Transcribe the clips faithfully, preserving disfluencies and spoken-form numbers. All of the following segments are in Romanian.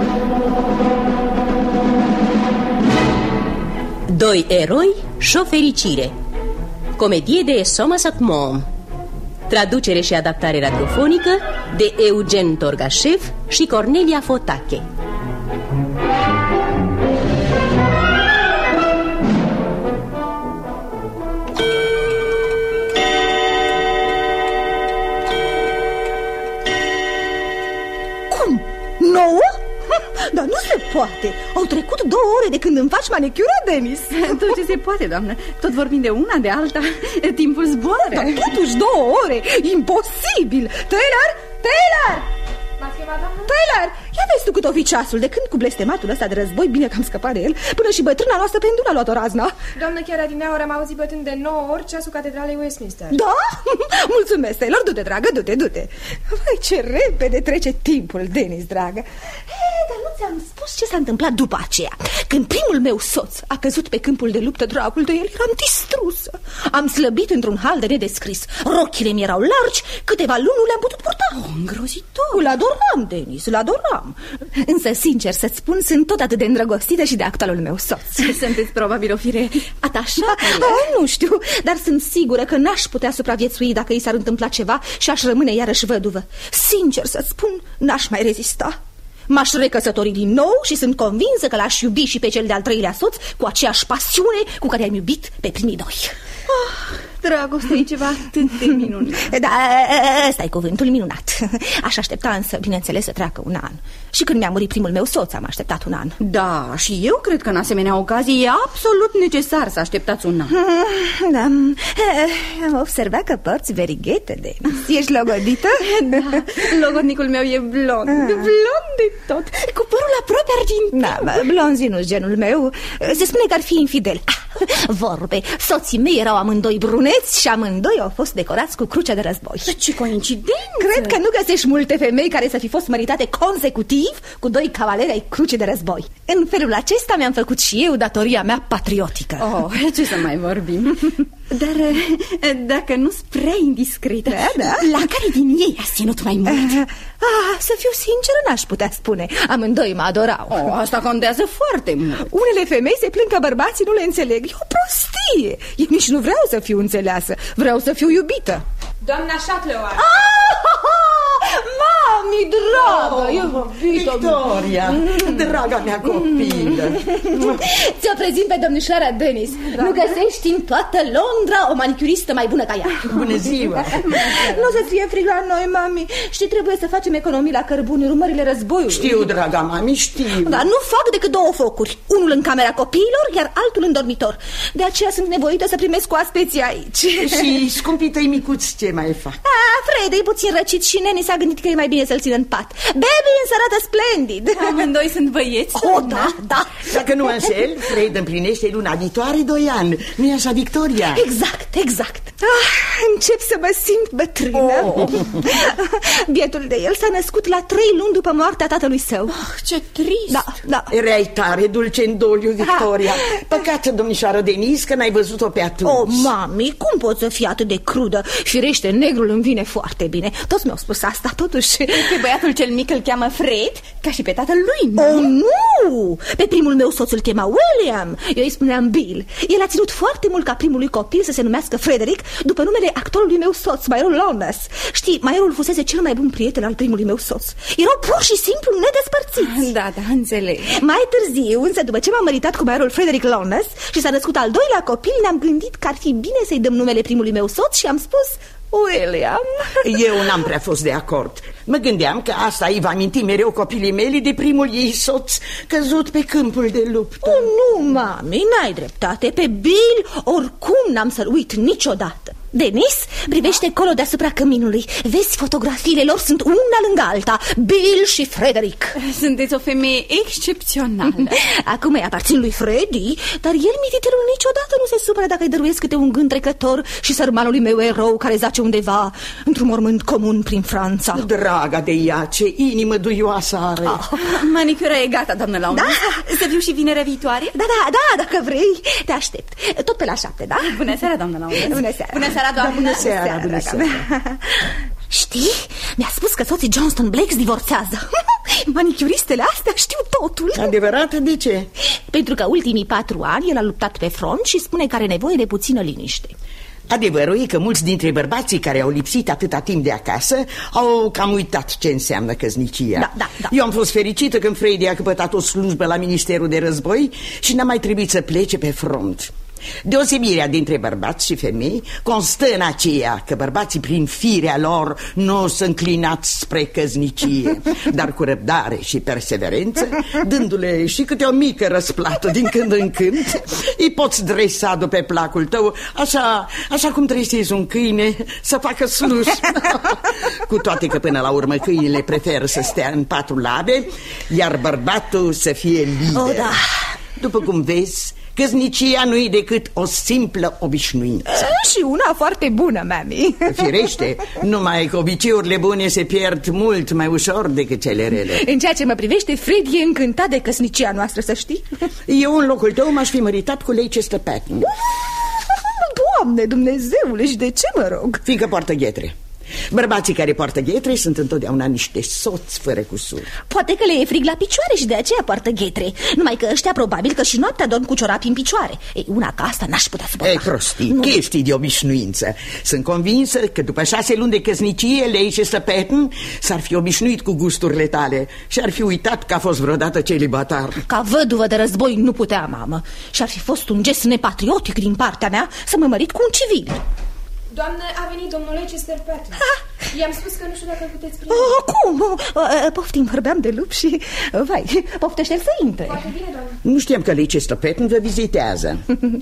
Doi eroi și o fericire. Comedie de Somerset Maugham. Traducere și adaptare radiofonică de Eugen Torgașev și Cornelia Fotache. Cum? Nouă? Dar nu se poate. Au trecut două ore de când îmi faci manicura, Denis. Tot ce se poate, doamnă. Tot vorbim de una, de alta. Timpul zboară. Dar totuși două ore. Imposibil. Taylor! Taylor! Taylor, ia vezi tu cât o fi ceasul. De când cu blestematul ăsta de război, bine că am scăpat de el, până și bătrâna noastră pendula a luat o razna. Doamnă, chiar adineauri am auzit bătând de nouă ori ceasul catedralei Westminster. Da? Mulțumesc, Taylor, du-te, dragă, du-te, du-te. Vai, ce repede trece timpul, Denis, dragă. Hey, dar nu ți-am spus ce s-a întâmplat după aceea. Când primul meu soț a căzut pe câmpul de luptă, dragul de el, eram distrusă. Am slăbit într-un hal de nedescris. Rochile mi erau largi, câteva luni nu le-am putut purta. Oh, îngrozitor. Îl adoram, Denis, îl adoram. Însă, sincer să-ți spun, sunt tot atât de îndrăgostită și de actualul meu soț. Sunteți probabil o fire atașată. Ah, nu știu, dar sunt sigură că n-aș putea supraviețui dacă i s-ar întâmpla ceva și aș rămâne iarăși văduvă. Sincer să-ți spun, n-aș mai rezista. M-aș recăsători din nou și sunt convinsă că l-aș iubi și pe cel de-al treilea soț cu aceeași pasiune cu care am iubit pe primii doi. Oh, dragoste e ceva atât de minunat. Da, ăsta e cuvântul, minunat. Aș aștepta însă, bineînțeles, să treacă un an. Și când mi-a murit primul meu soț, am așteptat un an. Da, și eu cred că în asemenea ocazie e absolut necesar să așteptați un an. Da, am observat că porți verighetă, Denis. Ești logodită? Da, logodnicul meu e blond, blond de tot, cu părul aproape argint. Da, blonzii nu-s genul meu. Se spune că ar fi infidel. Vorbe, soții mei erau amândoi bruneți și amândoi au fost decorați cu crucea de război. Ce coincidență! Cred că nu găsești multe femei care să fi fost măritate consecutiv cu doi cavaleri ai crucii de război. În felul acesta mi-am făcut și eu datoria mea patriotică. Oh, ce să mai vorbim. Dar dacă nu-s prea indiscretă, da, da. La care din ei a ținut mai mult? Ah, să fiu sinceră, n-aș putea spune. Amândoi mă adorau. Oh, asta contează foarte mult. Unele femei se plâng că bărbații nu le înțeleg. E o prostie. Eu nici nu vreau să fiu înțeleasă. Vreau să fiu iubită. Doamna Chatloar. Mami, dragă, oh, iubito Victoria, mm. draga mea copilă. Ți-o prezint pe domnișoara Denis. Nu găsești în toată Londra o manicuristă mai bună ca ea. Bună ziua. Nu să fie frig la noi, mami. Știi, trebuie să facem economii la cărbuni, urmările războiului. Știu, draga mami, știu. Dar nu fac decât două focuri. Unul în camera copiilor, iar altul în dormitor. De aceea sunt nevoită să primesc oaspeții aici. Și scumpii tăi micuți ce mai fac? Ah, Fred, e puțin răcit și neni s-a gândit că e mai bine să-l țină în pat. Baby însă arată splendid. Amândoi sunt băieți? Oh, da, da. Dacă nu înșel, Fred împlinește luna viitoare doi ani. Nu-i așa, Victoria? Exact, exact. Ah, încep să mă simt bătrână. Oh. Bietul de el s-a născut la trei luni după moartea tatălui său. Oh, ce trist. Da, da. Erai tare dulce în doliu, Victoria. Ah. Păcat, domnișoară Denis, că n-ai văzut-o pe atunci. Oh, mami, cum poți să fii atât de crudă? Firește, negrul îmi vine foarte bine. Toți mi-au spus asta, totuși. Pe băiatul cel mic îl cheamă Fred, ca și pe tatăl lui, nu? Oh, nu! Pe primul meu soț îl chema William. Eu îi spuneam Bill. El a ținut foarte mult ca primului copil să se numească Frederick, după numele actorului meu soț, Majorul Lawless. Știi, Majorul fusese cel mai bun prieten al primului meu soț. Erau pur și simplu nedespărțiți. Da, da, înțeleg. Mai târziu, însă, după ce m-am măritat cu Majorul Frederick Lawless și s-a născut al doilea copil, ne-am gândit că ar fi bine să-i dăm numele primului meu soț și am spus William. Eu n-am prea fost de acord. Mă gândeam că asta îi va aminti mereu copilii mele de primul ei soț căzut pe câmpul de luptă. Oh, nu, mami, n-ai dreptate. Pe Bill oricum n-am să-l uit niciodată. Denis, privește colo deasupra căminului. Vezi, fotografiile lor sunt una lângă alta. Bill și Frederick. Sunteți o femeie excepțională. Acum îi aparțin lui Freddy, dar el, mititelul, niciodată nu se supără dacă îi dăruiesc câte un gând trecător și sărmanului meu erou care zace undeva într-un mormânt comun prin Franța. Draga de ea, ce inimă duioasă are. Oh. Manicura e gata, doamnă Lawrence. Da? Să viu și vinerea viitoare? Da, da, da, dacă vrei. Te aștept. Tot pe la șapte, da? Bună seara, doamnă Lawrence. Bună seara. Bună seara, doamnă. Bună seara, bună seara. Știi? Mi-a spus că soții Johnston Blakes divorțează. Manicuristele astea știu totul. Adevărat? De ce? Pentru că ultimii patru ani el a luptat pe front și spune că are nevoie de puțină liniște. Adevărul e că mulți dintre bărbații care au lipsit atâta timp de acasă au cam uitat ce înseamnă căsnicia. Da, da, da. Eu am fost fericită când Freddy a căpătat o slujbă la Ministerul de Război și n-a mai trebuit să plece pe front. Deosebirea dintre bărbați și femei constă în aceea că bărbații prin firea lor nu sunt înclinați spre căsnicie, dar cu răbdare și perseverență, dându-le și câte o mică răsplată din când în când, îi poți dresa după placul tău, așa, așa cum dresezi un câine să facă slujbă. Cu toate că până la urmă câinile preferă să stea în patru labe, iar bărbatul să fie liber. Oh, da. După cum vezi, căsnicia nu e decât o simplă obișnuință. Și una foarte bună, mami. Firește, numai că obiceiurile bune se pierd mult mai ușor decât cele rele. În ceea ce mă privește, Fred e încântat de căsnicia noastră, să știi. Eu în locul tău m-aș fi măritat cu Leicester Patton. Doamne, Dumnezeule, și de ce, mă rog? Fiindcă poartă ghetre. Bărbații care poartă ghetre sunt întotdeauna niște soți fără cusur. Poate că le e frig la picioare și de aceea poartă ghetre. Numai că ăștia probabil că și noaptea dorm cu ciorapi în picioare. Ei, una ca asta n-aș putea suporta. Ei, prostii, nu. Chestii de obișnuință. Sunt convinsă că după șase luni de căsnicie, Leicester Patton s-ar fi obișnuit cu gusturile tale și ar fi uitat că a fost vreodată celibatar. Ca văduvă de război nu putea, mamă. Și ar fi fost un gest nepatriotic din partea mea să mă mărit cu un civil. Doamnă, a venit domnul Leicester Patton. I-am spus că nu știu dacă puteți primi. Oh, cum? Poftim, vorbeam de lup și... Vai, poftește-l să intre. Foarte bine, doamnă. Nu știam că Leicester Patton vă vizitează.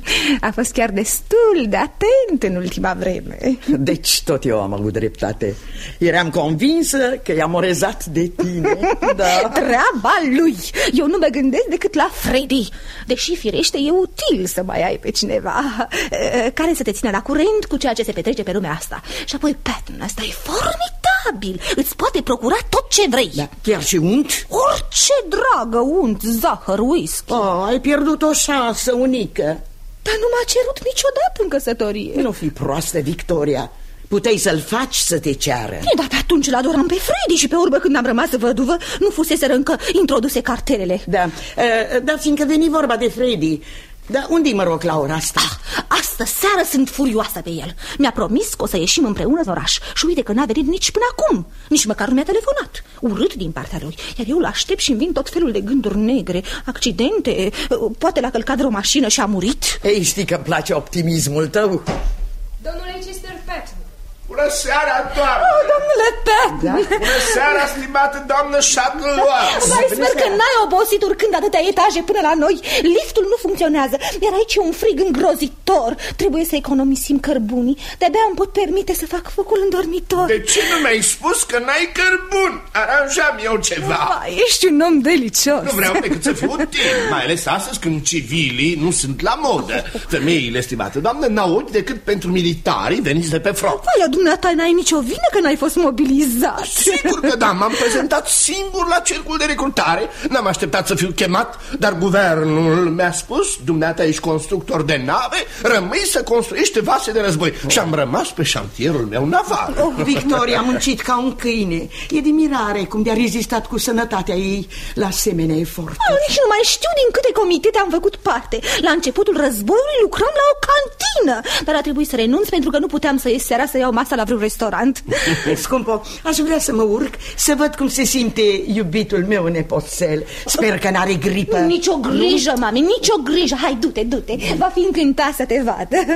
A fost chiar destul de atent în ultima vreme. Deci tot eu am avut dreptate. Eram convinsă că i-am orezat de tine. Da. Treaba lui. Eu nu mă gândesc decât la Freddy. Deși firește e util să mai ai pe cineva care să te țină la curent cu ceea ce se petrece pe lumea asta. Și apoi Patton, asta e formidabil. Îți poate procura tot ce vrei. Da, chiar și unt? Orice dragă, unt, zahăr, whisky. Oh, ai pierdut o șansă unică. Dar nu m-a cerut niciodată în căsătorie. Nu fi proastă, Victoria. Puteai să-l faci să te ceară. E, dar pe atunci l-adoram pe Freddy și pe urmă când am rămas văduvă nu fuseseră încă introduse cartelele. Da, dar fiindcă veni vorba de Freddy, dar unde-i, mă rog, la ora asta? Ah, astă seară sunt furioasă pe el. Mi-a promis că o să ieșim împreună în oraș și uite că n-a venit nici până acum. Nici măcar nu mi-a telefonat. Urât din partea lui. Iar eu l-aștept și îmi vin tot felul de gânduri negre, accidente. Poate l-a călcat de o mașină și a murit. Ei, știi că-mi place optimismul tău. Domnul Leicester Patton. Bună seara, doamnă! Oh, domnule Patton! Da? Bună seara, stimată doamnă Shuttleworth! Mai sper că n-ai obosit urcând atâtea etaje până la noi. Liftul nu funcționează, iar aici e un frig îngrozitor. Trebuie să economisim cărbunii. De-abia îmi pot permite să fac focul în dormitor. De ce nu mi-ai spus că n-ai cărbun? Aranjam eu ceva. Ah, ești un om delicios. Nu vreau decât să fiu util, mai ales astăzi când civilii nu sunt la modă. Femeile, stimată doamnă, n-au ochi decât pentru militarii veniți de pe front. Dumneata, n-ai nicio vină că n-ai fost mobilizat. Sigur că da, m-am prezentat singur la cercul de recrutare. N-am așteptat să fiu chemat, dar guvernul mi-a spus: dumneata ești constructor de nave, rămâi să construiești vase de război. Și am rămas pe șantierul meu naval. Oh, Victoria a muncit ca un câine. E de mirare cum de-a rezistat cu sănătatea ei la asemenea efort. Oh, nici nu mai știu din câte comitete am făcut parte. La începutul războiului lucram la o cantină, dar a trebuit să renunț pentru că nu puteam să ies seara să iau masa la vreun restaurant. Scumpo, aș vrea să mă urc să văd cum se simte iubitul meu nepoțel. Sper că n-are gripă. Nicio grijă, mami, nicio grijă. Hai, du-te, du-te, va fi încântat să te vadă.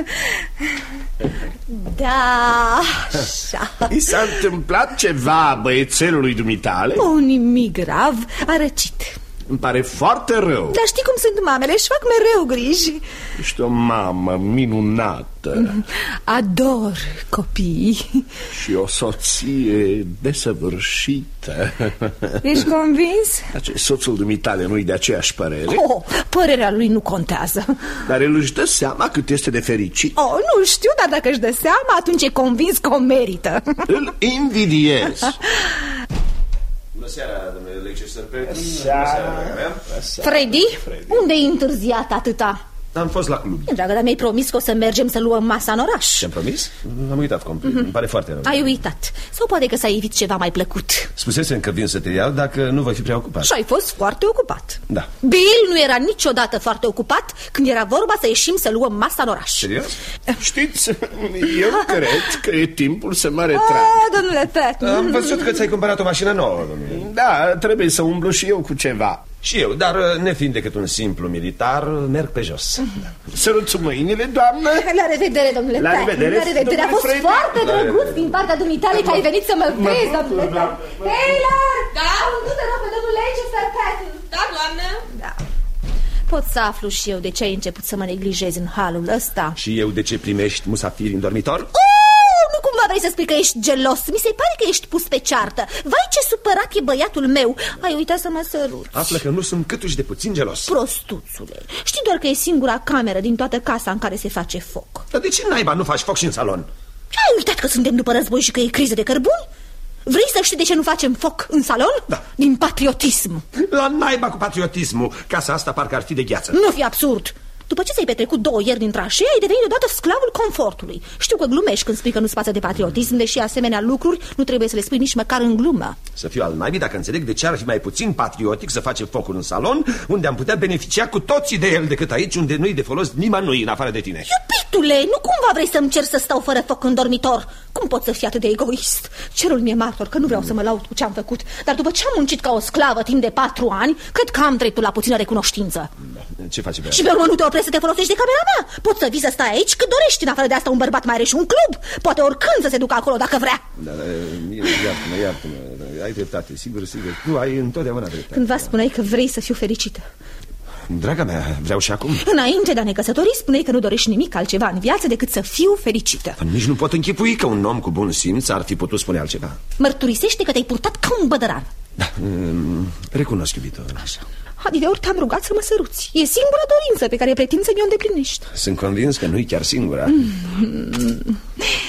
Da, așa. I s-a întâmplat ceva băiețelului dumitale? Oh, nimic grav, a răcit. Îmi pare foarte rău. Dar știi cum sunt mamele, își fac mereu griji. Ești o mamă minunată. Ador copiii. Și o soție desăvârșită. Ești convins? Acest soțul dumitale nu-i de aceeași părere? Oh, părerea lui nu contează. Dar el își dă seama cât este de fericit? Oh, nu știu, dar dacă își dă seama, atunci e convins că o merită. Îl invidiez. Bună seara, domnule Leicester Patton. Bună seara, Freddy, unde-i întârziat atâta? Am fost la club. Dragă, dar mi-ai promis că o să mergem să luăm masa în oraș. Ce-am promis? Am uitat complet, mm-hmm. Îmi pare foarte rău. Ai uitat. Sau poate că s-a evit ceva mai plăcut. Spusesem că vin să te iau dacă nu voi fi prea ocupat. Și ai fost foarte ocupat. Da. Bill nu era niciodată foarte ocupat când era vorba să ieșim să luăm masa în oraș. Serios? Știți, eu cred că e timpul să mă retrag. Ah, domnule Patton. Am văzut că ți-ai cumpărat o mașină nouă, domnule. Da, trebuie să umblu și eu cu ceva. Și eu, dar nefiind decât un simplu militar, merg pe jos. Săruți mâinile, doamnă. La revedere, domnule La Patton. revedere. La revedere. A fost Domnule foarte La drăguț revedere. din partea dumitale că ai venit să mă vezi, domnule Patton. Taylor! Da? Du-te rog pe domnul Leicester Patton. Da, doamnă. Da. Pot să aflu și eu de ce ai început să mă neglijezi în halul ăsta. Și eu de ce primești musafiri în dormitor? Oh, nu cumva vrei să spui că ești gelos? Mi se pare că ești pus pe ceartă. Vai, ce supărat e băiatul meu. Ai uitat să mă săruți. Află că nu sunt câtuși de puțin gelos. Prostuțule, știi doar că e singura cameră din toată casa în care se face foc. Dar de ce naiba nu faci foc și în salon? Ai uitat că suntem după război și că e criză de cărbuni? Vrei să știi de ce nu facem foc în salon? Da. Din patriotism. La naiba cu patriotismul. Casa asta parcă ar fi de gheață. Nu fi absurd. După ce ți-ai petrecut două ieri din tranșee, ai devenit odată sclavul confortului. Știu că glumești când spui că nu-ți pasă de patriotism, deși asemenea lucruri nu trebuie să le spui nici măcar în glumă. Să fiu al naibii dacă înțeleg de ce ar fi mai puțin patriotic să facem focul în salon, unde am putea beneficia cu toții de el, decât aici, unde nu-i de folos nimănui în afară de tine. Iubitule, nu cumva vrei să-mi cer să stau fără foc în dormitor? Cum pot să fii atât de egoist? Cerul mi-e martor că nu vreau să mă laud cu ce-am făcut, dar după ce am muncit ca o sclavă timp de patru ani, cred că am dreptul la puțină recunoștință. Ce faci pe Și pe urmă nu te oprești să te folosești de camera mea. Poți să vii să stai aici cât dorești. În afară de asta un bărbat mai are și un club. Poate oricând să se ducă acolo dacă vrea. Da, da, iartă-mă, iartă-mă. Ai dreptate, sigur, sigur. Tu ai întotdeauna dreptate. Cândva spuneai că vrei să fiu fericită. Draga mea, vreau și acum. Înainte de a ne căsători, spuneai că nu dorești nimic altceva în viață decât să fiu fericită. Nici nu pot închipui că un om cu bun simț ar fi putut spune altceva. Mărturisește că te-ai purtat ca un bădăran. Da, recunosc, iubito. Așa. Adideori te-am rugat să mă săruți. E singura dorință pe care pretind să mi-o îndeplinești. Sunt convins că nu e chiar singura. Mm.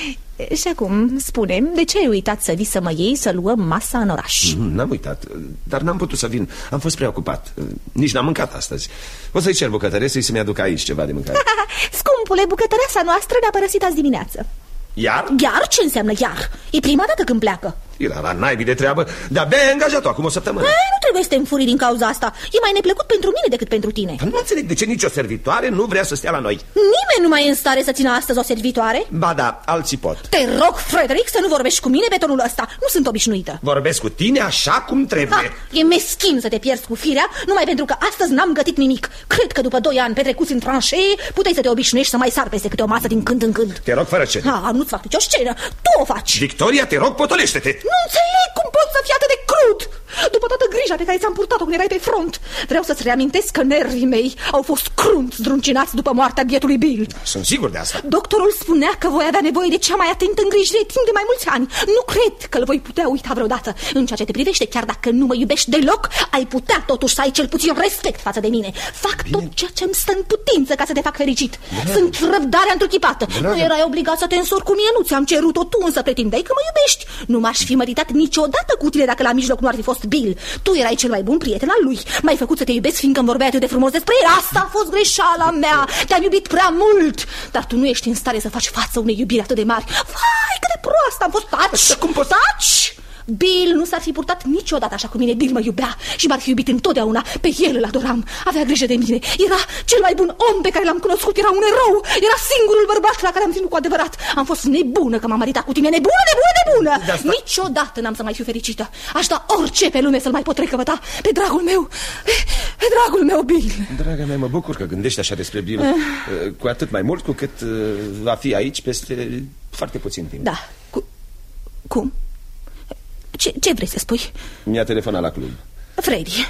Și acum, spune-mi, de ce ai uitat să vii să mă iei să luăm masa în oraș? N-am uitat, dar n-am putut să vin. Am fost preocupat. Nici n-am mâncat astăzi. O să-i cer bucătăresei să-mi aducă aici ceva de mâncare. Scumpule, bucătăreasa noastră ne-a părăsit azi dimineață. Iar? Iar? Ce înseamnă iar? E prima dată când pleacă. Era la naibii de treabă, de-abia ai angajat-o acum o săptămână. Ai, nu trebuie să te înfurii din cauza asta. E mai neplăcut pentru mine decât pentru tine. Dar nu înțeleg de ce nicio servitoare nu vrea să stea la noi. Nimeni nu mai e în stare să țină astăzi o servitoare. Ba da, alții pot. Te rog, Frederick, să nu vorbești cu mine pe tonul ăsta. Nu sunt obișnuită. Vorbesc cu tine așa cum trebuie. Ha, e meschin să te pierzi cu firea numai pentru că astăzi n-am gătit nimic. Cred că după doi ani petrecuți în tranșee puteai să te obișnuiești să mai sar peste câte o masă din când în când. Te rog fără ce. Ha, nu-ți fac nicio scenă. Tu o faci. Victoria, te rog, potolește-te. Nu înțeleg cum poți să fii atât de crud. După toată grija pe care ți-am purtat-o când erai pe front. Vreau să-ți reamintesc că nervii mei au fost crunt zdruncinați după moartea bietului Bill. Sunt sigur de asta. Doctorul spunea că voi avea nevoie de cea mai atentă îngrijire timp de mai mulți ani. Nu cred că îl voi putea uita vreodată. În ceea ce te privește, chiar dacă nu mă iubești deloc, ai putea totuși să ai cel puțin respect față de mine. Fac Bine. tot ceea ce îmi stă în putință ca să te fac fericit. Dragă. Sunt răbdarea întruchipată. Dragă. Nu erai obligat să te însori cu mine, nu ți-am cerut-o, tu însă pretindeai că mă iubești. Nu m-aș fi măritat niciodată cu tine dacă la mijloc nu ar fi fost Bill. Tu erai cel mai bun prieten al lui. M-ai făcut să te iubesc fiindcă îmi vorbeai atât de frumos despre el. Asta a fost greșeala mea. Te-am iubit prea mult. Dar tu nu ești în stare să faci față unei iubiri atât de mari. Vai, cât de proastă am fost. Taci! Cum poți? Taci! Bill nu s-ar fi purtat niciodată așa cu mine. Bill mă iubea și m-ar fi iubit întotdeauna. Pe el îl adoram. Avea grijă de mine. Era cel mai bun om pe care l-am cunoscut. Era un erou. Era singurul bărbat la care am ținut cu adevărat. Am fost nebună că m-am maritat cu tine. Nebună, nebună, nebună. Niciodată n-am să mai fiu fericită. Aș da orice pe lume să-l mai pot recăpăta. Pe dragul meu. Pe dragul meu, Bill. Draga mea, mă bucur că gândești așa despre Bill. uh. Cu atât mai mult cu cât uh, va fi aici peste foarte puțin timp. Da. Cu... Cum? Ce, ce vrei să spui? Mi-a telefonat la club. Freddy,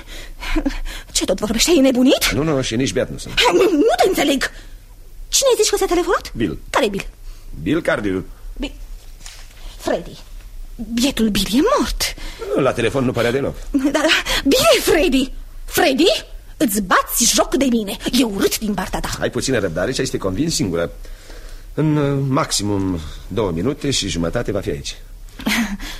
ce tot vorbești? Ai nebunit? Nu, nu, și nici beat nu sunt. Nu, nu te înțeleg. Cine zici că s-a telefonat? Bill. Care Bill? Bill Cardew. Bill. Freddy, bietul Bill e mort. La telefon nu părea deloc. Da, da. Bine, Freddy. Freddy, îți bați joc de mine. E urât din partea ta. Ai puțină răbdare și ai să te convingi singură. În maximum două minute și jumătate va fi aici.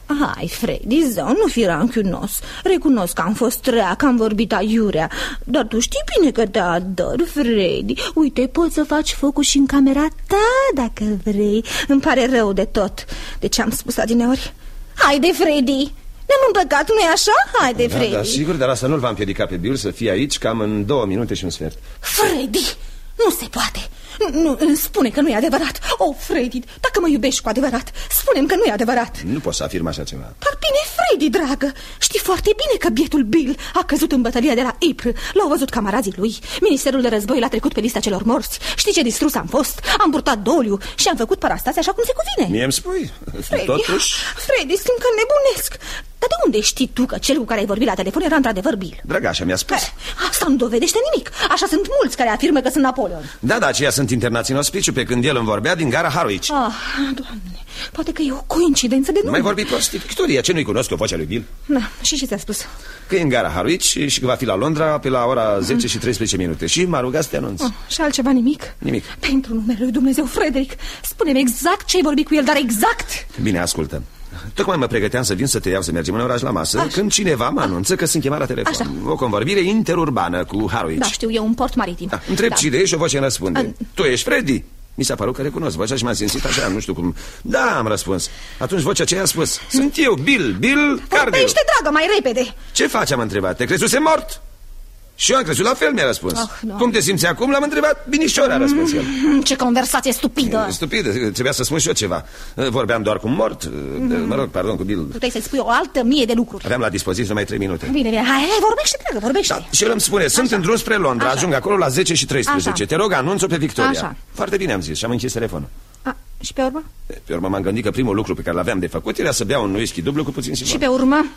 Hai, Freddy, zău, nu fi ranchiunos. Recunosc că am fost rea, că am vorbit aiurea. Dar tu știi bine că te ador, Freddy. Uite, poți să faci focul și în camera ta, dacă vrei. Îmi pare rău de tot de ce am spus adineori. Haide, Freddy, ne-am împăcat, nu-i așa? Haide, da, Freddy. Da, sigur, dar asta nu-l va împiedica pe Bill să fie aici cam în două minute și un sfert. Freddy, nu se poate. Nu, spune că nu e adevărat. Oh, Freddy, dacă mă iubești cu adevărat, spune-mi că nu e adevărat. Nu poți să afirmi așa ceva. Dar bine, Freddy, dragă, știi foarte bine că bietul Bill a căzut în bătălia de la April. L-au văzut camarazii lui. Ministerul de război l-a trecut pe lista celor morți. Știi ce distrus am fost? Am purtat doliu și am făcut parastase așa cum se cuvine. Mie îmi spui. Freddy, Totuși... Freddy, simt că nebunesc. Dar de unde știi tu că cel cu care ai vorbit la telefon era într-adevăr Bill? Dragașa mi-a spus. Eh, asta nu dovedește nimic. Așa sunt mulți care afirmă că sunt Napoleon. Da, da, aceia sunt internați în ospiciu pe când el îmi vorbea din gara Harwich. Ah, Doamne, poate că e o coincidență de nume. Mai vorbi prostii, Victoria, ce nu-i cunosc eu vocea lui Bill? Da, și ce ți-a spus? Că e în gara Harwich și că va fi la Londra pe la ora zece și treisprezece minute. Și m-a rugat să te anunț. Oh, și altceva nimic? Nimic. Pentru numele lui Dumnezeu, Frederic, spune-mi exact ce ai vorbit cu el, dar exact. Bine, ascultă. Tocmai mă pregăteam să vin să te iau să mergem în oraș la masă. Așa. Când cineva mă anunță că sunt chemat la telefon. Așa. O convorbire interurbană cu Harwich. Da, știu, e un port maritim. Da. Întreb da. cine ești și o voce îmi răspunde. An... Tu ești Freddy? Mi s-a părut că recunosc vocea și m-am simțit așa, nu știu cum. Da, am răspuns. Atunci vocea aceea a spus: sunt eu, Bill, Bill Cardell. Vorbește, dragă, mai repede. Ce faci, am întrebat? Te crezuse mort? Și eu am crezut la fel, mi-a răspuns. Oh, no. Cum te simți acum? L-am întrebat. Binișor, a răspuns el. Ce conversație stupidă. Stupidă, trebuia să spun și eu ceva. Vorbeam doar cu mort. mm. Mă rog, pardon, cu Bill. Puteai să-i spui o altă mie de lucruri. Aveam la dispoziție numai trei minute. Bine, bine, hai, hai, vorbește, dragă, vorbește. Da, și el îmi spune, sunt în drum spre Londra. Așa. Ajung acolo la zece și treisprezece. Așa. Te rog, anunț-o pe Victoria. Așa. Foarte bine, am zis și am închis telefonul. A, și pe urmă? Pe urmă m-am gândit că primul lucru pe care l-aveam de făcut era să beau un whisky dublu cu puțin simon. Și pe urmă?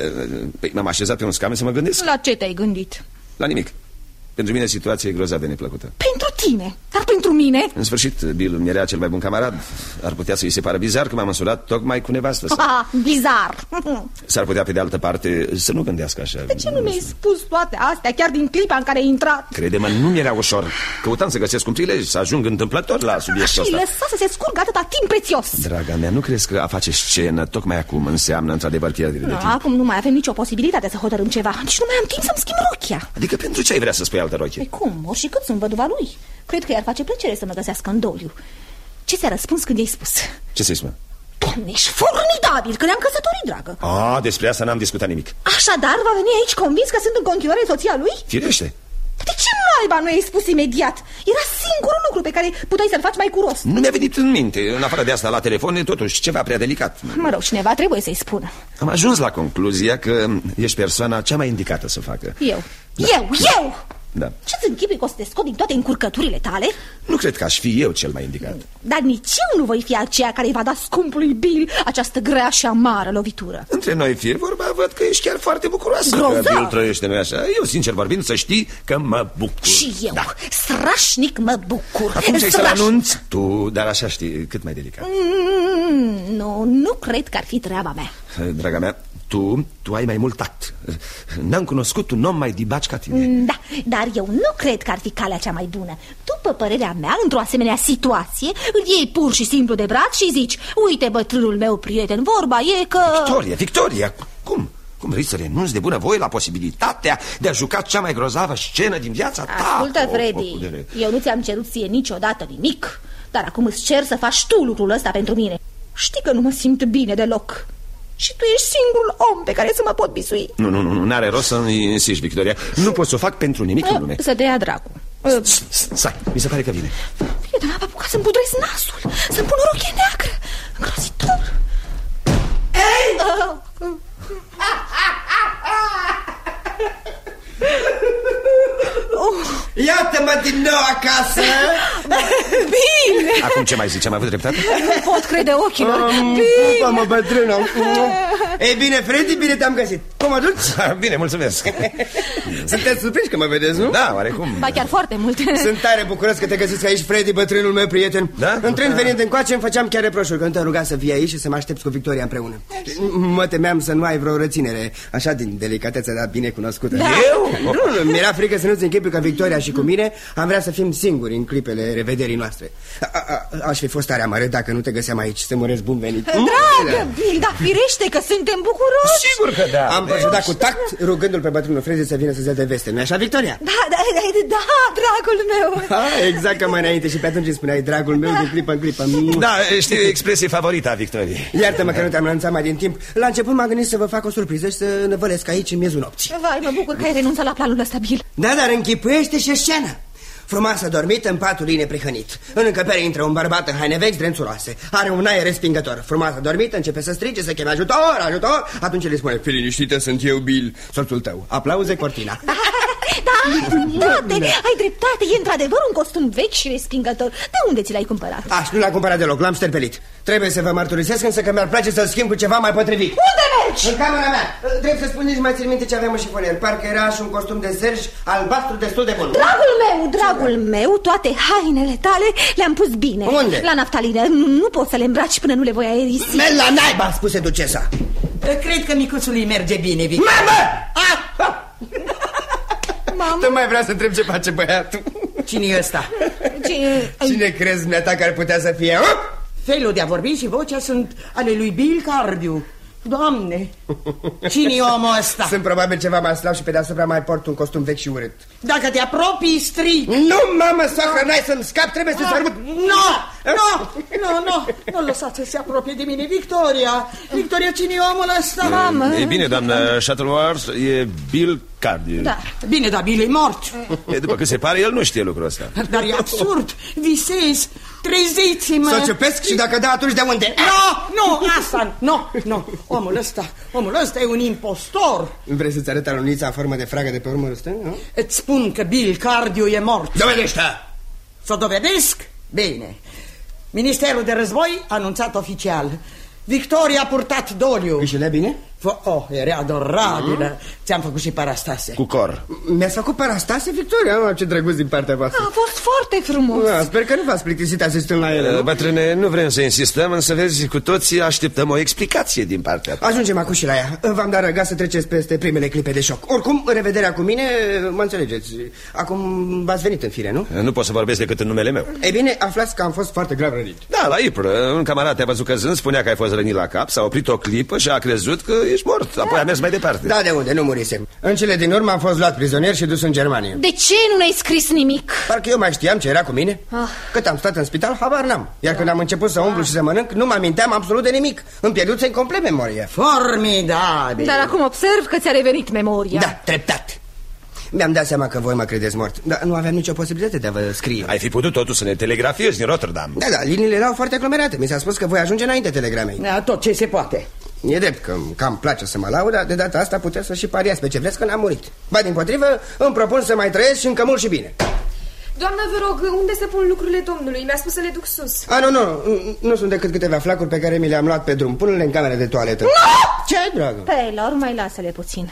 Păi m-am așezat pe un scaun să mă gândesc. La ce te-ai gândit? La nimic. Pentru mine situația e grozav de neplăcută. Pentru tine? Dar pentru mine? În sfârșit, Bill mi era cel mai bun camarad. Ar putea să-i se pară bizar că m-am însurat tocmai cu nevastă sa. Ah, bizar. S-ar putea, pe de altă parte, să nu gândească așa. De ce nu mi-ai spus toate astea chiar din clipa în care ai intrat? Crede-mă, nu mi-era ușor. Căutam să găsesc un prilej, să ajung întâmplător la subiectul ăsta. Și lăsa să se scurgă atâta timp prețios. Draga mea, nu crezi că a face scenă tocmai acum înseamnă într-adevăr pierdere de timp? Acum nu mai avem nicio posibilitate să hotărâm ceva. Nici nu mai am timp să-mi schimb rochia. Adică pentru ce ai vrea să spui altă rochie? Păi cum? Or și cât sunt văduva lui. Cred că i-ar face plăcere să mă găsească în doliu. Ce ți-a răspuns când i-ai spus? Ce să-i spun? Doamne, ești formidabil, că ne-am căsătorit, dragă. Ah, despre asta n-am discutat nimic. Așadar, va veni aici convins că sunt în continuare soția lui? Firește. De ce naiba nu i-ai spus imediat? Era singurul lucru pe care puteai să-l faci mai cu rost. Nu mi-a venit în minte. În afară de asta, la telefon e totuși ceva prea delicat. Mă rog, cineva trebuie să-i spună. Am ajuns la concluzia că ești persoana cea mai indicată să o facă. Eu, da. eu, eu! Da. Ce-ți închipui că o să te scot din toate încurcăturile tale? Nu cred că aș fi eu cel mai indicat. Dar nici eu nu voi fi aceea care îi va da scumpului Bill această grea și amară lovitură. Între noi fie vorba, văd că ești chiar foarte bucuroasă Grozav. că Bill trăiește, nu-i așa? Eu, sincer vorbind, să știi că mă bucur. Și eu, da. strașnic mă bucur. Acum ce-ai Straș... să-l anunți tu, dar așa știi, cât mai delicat. mm, Nu, nu cred că ar fi treaba mea. Draga mea, tu, tu ai mai mult tact. N-am cunoscut un om mai dibaci ca tine. Da, dar eu nu cred că ar fi calea cea mai bună. După părerea mea, într-o asemenea situație, îl iei pur și simplu de braț și zici: uite, bătrânul meu prieten, vorba e că... Victoria, Victoria, cum? Cum vrei să renunți de bunăvoie la posibilitatea de a juca cea mai grozavă scenă din viața ta? Ascultă, O, Freddy, o, de... eu nu ți-am cerut ție niciodată nimic, dar acum îți cer să faci tu lucrul ăsta pentru mine. Știi că nu mă simt bine deloc. Și tu ești singurul om pe care să mă pot bisui. Nu, nu, nu, n-are rost să insiști, Victoria. Nu pot să o fac pentru nimic în lume. Să te ia dracu. Stai, mi se pare că vine. Prietena, m-a apucat să-mi pudresc nasul, să-mi pun o rochie neagră. Îngrozitor. Ei! Oh. Iată-mă din nou acasă. Bine. Acum ce mai zici, am avut dreptate? Nu pot crede ochilor. um, Bine. Pupă-mă, bătrână. Ei bine, Freddy, bine te-am găsit. Cum mă duci? Bine, mulțumesc. Sunteți surprinși că mă vedeți, nu? Da, oarecum. Ba chiar foarte mult. Sunt tare bucuros că te găsiți aici, Freddy, bătrânul meu prieten. Da? În tren venind încoace îmi făceam chiar reproșuri că nu te-am rugat să vii aici și să mă aștepți cu Victoria împreună. Mă temeam să nu ai vreo reținere, așa din delicatețea, dar bine cunoscută. Da. Eu? Nu, mi-era frică să nu-ți închipi că Victoria și cu mine am vrea să fim singuri în clipele revederii noastre. a, a, Aș fi fost tare amărât dacă nu te găseam aici. Să mă urez bun venit. Dragă Bill, dar firește că suntem bucuroși. Sigur că da. Am procedat cu tact, rugându-l pe bătrânul Freze să vină să-ți dea de veste. Nu-i așa, Victoria? Da, da, da, da, dragul meu. Ha, exact ca mai înainte. Și pe atunci îmi spuneai dragul meu de clipă în clipă. Da, știu, expresie favorită a Victoriei. Iartă-mă că nu te-am lanțat mai din timp. La început m-am gândit să vă fac o surpriză și să năvălesc aici în miezul nopții. Vai, mă bucur că ai renunțat la planul ăsta, Bill. Da, dar închipuiește și scenă. Frumoasă dormită în patul ei neprihănit. În încăpere intră un bărbat în haine vechi zdrențuroase. Are un aer respingător. Frumoasă dormită începe să strige, să cheme ajutor, ajutor. Atunci le spune: fii liniștită, sunt eu, Bill, soțul tău. Aplauze, cortina. Da, ai dreptate, ai dreptate. E într-adevăr un costum vechi și respingător. De unde ți l-ai cumpărat? Aș, nu l-am cumpărat deloc, l-am șterpelit. Trebuie să vă mărturisesc însă că mi-ar place să-l schimb cu ceva mai potrivit. Unde mergi? În camera mea. Drept să spun, nici mai țin minte ce aveam în șifonier. Parcă era și un costum de serj albastru destul de bun. Dragul meu, dragul meu, toate hainele tale le-am pus bine. Unde? La naftalină. Nu, nu poți să le îmbraci până nu le voi aerisi. Merg la naiba, spuse ducesa. Cred că micuțul îi merge bine, Victor. Mamă! Ah! Mamă? Tu mai vrea să întreb ce face băiatul? Cine e ăsta? Ce... Cine crezi dumneata că ar putea să fie? Felul de a vorbi și vocea sunt ale lui Bill Cardew. Doamne, cine e omul ăsta? Sunt probabil ceva mai slab și pe deasupra mai port un costum vechi și urât. Dacă te apropii, strig. Nu, mamă, soacră, n-ai să-mi scap, trebuie să-ți arăt. Nu, nu, nu, nu, nu lăsați să se apropie de mine. Victoria, Victoria, cine e omul ăsta? Mamă. E bine, doamnă Shuttleworth, e Bill Cardew. Da. Bine, dar Bill e mort. E, după cât se pare, el nu știe lucrul ăsta. Dar e absurd, visez, treziți-mă. Să o ciupesc și dacă da, atunci de unde? Nu, nu, asta, nu, nu. Omul ăsta, omul ăsta e un impostor. Vrei să-ți arăt alunița în formă de fragă de pe urmărul stâng, nu? Îți spun că Bill Cardew e mort. Dovedește! Să o dovedesc? Bine. Ministerul de Război a anunțat oficial. Victoria a purtat doliu. Și le bine? Oh, era adorabilă. Ți-am făcut și parastase. Cu cor. Mi-ați făcut parastase, Victoria? Oh, ce drăguț din partea voastră. A fost foarte frumos. Da, sper că nu v-ați plictisit asistând la ele, nu? Bătrâne, nu vrem să insistăm, însă vezi, cu toții așteptăm o explicație din partea ta. Ajungem acum și la ea. V-am dat răgaz să treceți peste primele clipe de șoc. Oricum, revederea cu mine, mă înțelegeți. Acum v-ați venit în fire, nu? Nu pot să vorbesc decât în numele meu. Ei bine, aflați că am fost foarte grav rănit. Da, la Ypres. Un camarad te-a văzut căzând, spunea că ai fost rănit la cap, s-a oprit o clipă și a crezut că ești mort. Apoi a mers mai departe. Da, de unde? Nu murisem. În cele din urmă am fost luat prizonier și dus în Germania. De ce nu ne-ai scris nimic? Parcă eu mai știam ce era cu mine. Ah. Cât am stat în spital, habar n-am. Iar când am început să umblu și să mănânc, nu mă aminteam absolut de nimic. Îmi pierduse în complet memoria. Formidabil. Dar acum observ că ți-a revenit memoria. Da, treptat. Mi-am dat seama că voi mă credeți mort. Dar nu aveam nicio posibilitate de a vă scrie. Ai fi putut totuși să ne telegrafiezi din Rotterdam. Da, da, liniile erau foarte aglomerate. Mi s-a spus că voi ajunge înainte telegramei. Da, tot ce se poate. E drept că cam place să mă laud, dar de data asta puteți să și pariați pe ce vreți că n-am murit. Ba, dimpotrivă, îmi propun să mai trăiesc și încă mult și bine. Doamnă, vă rog, unde se pun lucrurile domnului? Mi-a spus să le duc sus. A, nu, nu, nu sunt decât câteva flacuri pe care mi le-am luat pe drum. Pune-le în camera de toaletă. Nu! Ce, dragă? Taylor, mai lasă-le puțin.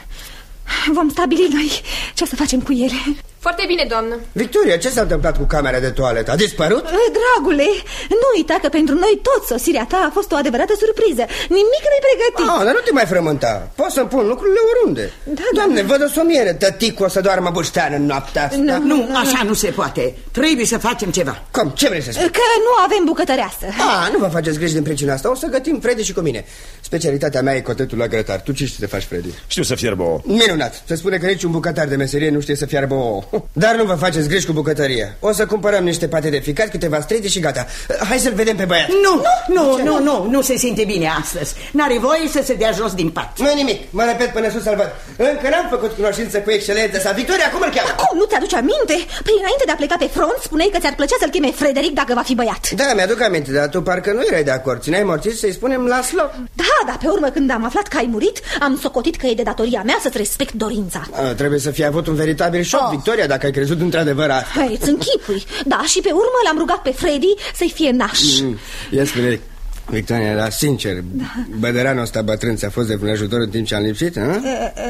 Vom stabili noi ce o să facem cu ele. Foarte bine, doamnă. Victoria, ce s-a întâmplat cu camera de toaletă? A dispărut? Dragule, nu uita că pentru noi toți sosirea ta a fost o adevărată surpriză. Nimic nu-i pregătit. Ah, dar nu te mai frământa. Poți să-mi pun lucrurile oriunde. Da, Doamne, văd o somiere. Tăticul o să doarmă buștean în noaptea asta. Nu, Nu, așa nu se poate. Trebuie să facem ceva. Cum? Ce vrei să spui? Că nu avem bucătăreasă. Ah, nu vă faceți griji din pricina asta. O să gătim Freddy și cu mine. Specialitatea mea e cotetul la grătar. Tu ce știi să faci, Freddy? Știu să fierb ouă. Minunat. Se spune că niciun bucătar de meserie nu știe să fiarbă ouă. Dar nu vă faceți griji cu bucătăria. O să cumpărăm niște pate de ficat, câteva strede și gata. Hai să-l vedem pe băiat. Nu, nu, nu, nu, nu, nu se simte bine astăzi. N-are voie să se dea jos din pat. Nu nimic, mă repet până sus să-l văd. Încă n-am făcut cunoștință cu excelența sa. Victoria, cum îl cheamă? Cum, nu ți-aduce aminte? Păi înainte de a pleca pe front, spuneai că ți-ar plăcea să-l cheme Frederic dacă va fi băiat. Da, mi-aduc aminte, dar tu parcă nu erai de acord. Țineai morțit să-i spunem Laslo. Da, dar pe urmă când am aflat că ai murit, am socotit că e de datoria mea să-ți respect dorința. A, trebuie să fie avut un veritabil șoc, Oh. Victoria, dacă ai crezut într-adevăr asta. Hai, îți închipui. Da, și pe urmă l-am rugat pe Freddy să-i fie naș. Mm, ia spune, Victoria, dar sincer, da. Bădăranul ăsta bătrân ți-a fost de un ajutor în timp ce am lipsit, nu?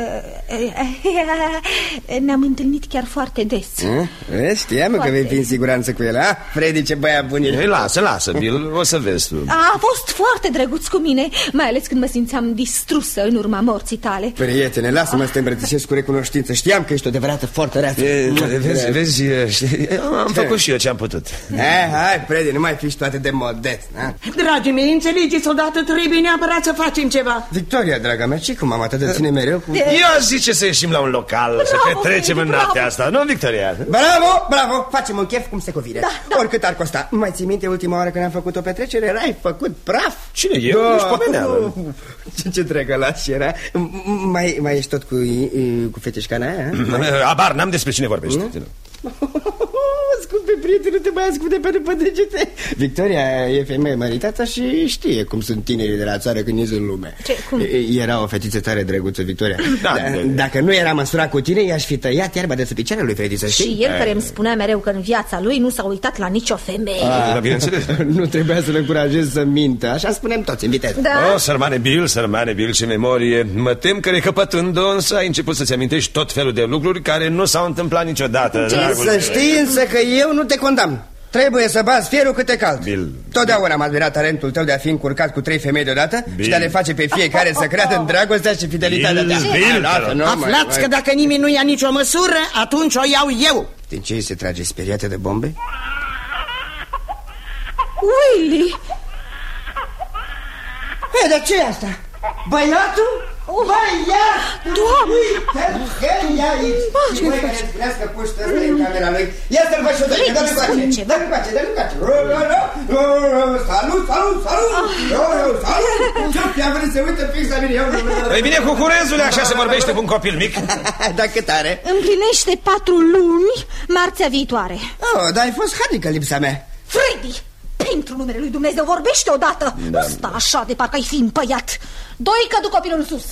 Ne-am întâlnit chiar foarte des. Vezi, știam că vei fi în siguranță cu el, a? Freddy, ce băiat bun e. Lasă, lasă, Bill, o să vezi tu. A fost foarte drăguț cu mine, mai ales când mă simțeam distrusă în urma morții tale. Prietene, lasă-mă să te îmbrățișez cu recunoștință. Știam că ești o adevărată foarte reață. Vezi, vezi, am făcut și eu ce am putut. Hai, Freddy, nu mai fi toate de modest. Dragii mei, înțelegeți, odată trebuie neapărat să facem ceva. Victoria, draga mea, ce cum am atât de ține mereu cu... Eu zice să ieșim la un local, bravo, să petrecem în noaptea asta, nu, Victoria? Bravo, bravo, facem un chef cum se cuvine, da, da. Oricât ar costa. Mai ții minte ultima oară când am făcut o petrecere? Erai făcut praf. Cine eu? Da. Nu-și pomeneală. Ce, ce drăgălaș era. Mai, mai ești tot cu, cu feteșcana aia? Abar, n-am despre cine vorbești. Ascult pe prieten, nu te mai ascunde pe după degete. Victoria e femeie măritată și știe cum sunt tinerii de la țară când ies în lume. Ce, cum? Era o fetiță tare drăguță, Victoria. Da, da, dacă nu era măsurat cu tine, i-aș fi tăiat iarba de sub picioarele lui Freddy, să știi. Și el care îmi spunea mereu că în viața lui nu s-a uitat la nicio femeie. A, bineînțeles. Nu trebuia să-l încurajez să mintă. Așa spunem toți, în viteză. Da. Oh, sărmane Bill, sărmane Bill, ce memorie. Mă tem că recăpătând-o însă ai început să-ți amintești tot felul de lucruri care nu s-au întâmplat niciodată. Să știi însă că eu nu te condamn. Trebuie să bazi fierul cât te cald. Bill. Totdeauna am admirat talentul tău de a fi încurcat cu trei femei deodată, Bill, și de a le face pe fiecare să creadă în dragostea și fidelitatea ta. Aflați că dacă nimeni nu ia nicio măsură, atunci o iau eu. Din ce se trage speriată de bombe? Willy! Hei, dar ce e asta? Băiatul? Băiat! Doamne! Uite-l, ia aici! Băi, care spuneați că puși ăsta în camera lui. Ia să-l văd și-o dă, dă-l coace, dă-l coace, dă-l coace. Salut, salut, salut! Ce-o fi-a venit să uită fix la mine? Ei bine, cucurezule, așa se vorbește cu un copil mic. Da, cât are? Împlinește patru luni marțea viitoare. Oh, dar ai fost hadică lipsa mea. Freddy! Pentru numele lui Dumnezeu, vorbește odată. Da. Nu sta așa de parcă ai fi împăiat. Doi, că duc copilul în sus.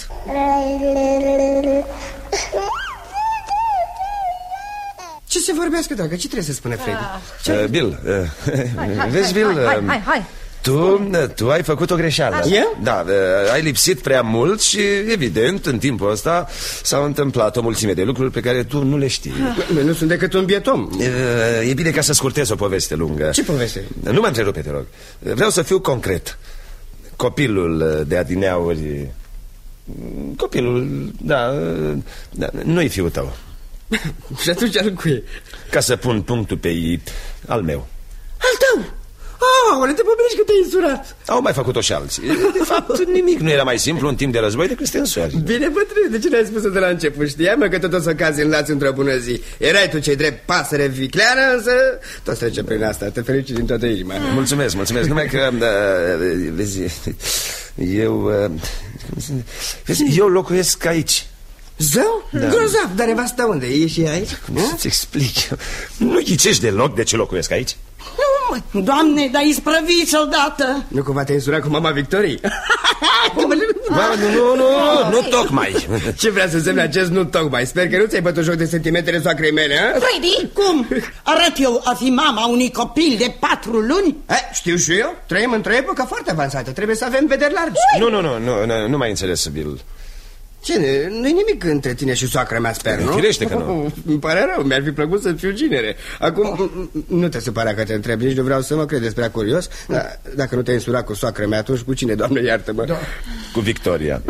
Ce se vorbească, dragă? Ce trebuie să spune Freddy? Ah. Uh, Bill, uh, hai, hai, vezi, hai, Bill, hai, hai, hai, hai. Tu, tu ai făcut o greșeală. Eu? Da, ai lipsit prea mult și, evident, în timpul ăsta s-au întâmplat o mulțime de lucruri pe care tu nu le știi. Nu sunt decât un bietom. E bine ca să scurtez o poveste lungă. Ce poveste? Nu mă întrerupe, te rog. Vreau să fiu concret. Copilul de adineauri... Copilul, da, da nu-i fiul tău. Și atunci al cui? Ca să pun punctul pe i, al meu. Al tău? Oh, te pomenești că te-ai însurat. Au mai făcut-o și alții. De fapt, nimic nu era mai simplu în timp de război decât să te însori. Bine, bătrâne, de ce n-ai spus-o de la început? Știam că tot o să cazi în laț într-o bună zi. Erai tu cei drept pasăre vicleană, însă toți trece prin asta. Te ferici din toată inima. Mulțumesc, mulțumesc. Numai că, uh, vezi, eu, uh, vezi, eu locuiesc aici. Zău? Da. Grozav, dar nevasta unde? E și aici? Cum să-ți explic? Nu ghicești deloc de ce locuiesc aici? Nu, mă, Doamne, dar isprăviți odată. Nu cumva te-ai însurat cu mama Victoriei? Ba, nu, nu, nu, nu tocmai. Ce vrea să însemne acest nu tocmai? Sper că nu ți-ai bătut joc de sentimentele soacrei mele, a? Freddy, cum? Arăt eu a fi mama unui copil de patru luni? Eh, știu și eu, trăim într-o epocă foarte avansată. Trebuie să avem vederi largi. Nu, nu, nu, nu, nu, nu mai înțeles, Bill. Ce, nu-i nimic între tine și soacra mea, sper, nu? Firește că nu. Îmi pare rău, mi-ar fi plăcut să fiu ginere. Acum, nu te supăra că te întreb, nici nu vreau să mă credeți prea curios. Dar dacă nu te-ai însurat cu soacra mea, atunci cu cine, Doamne, iartă-mă? Da. Cu Victoria.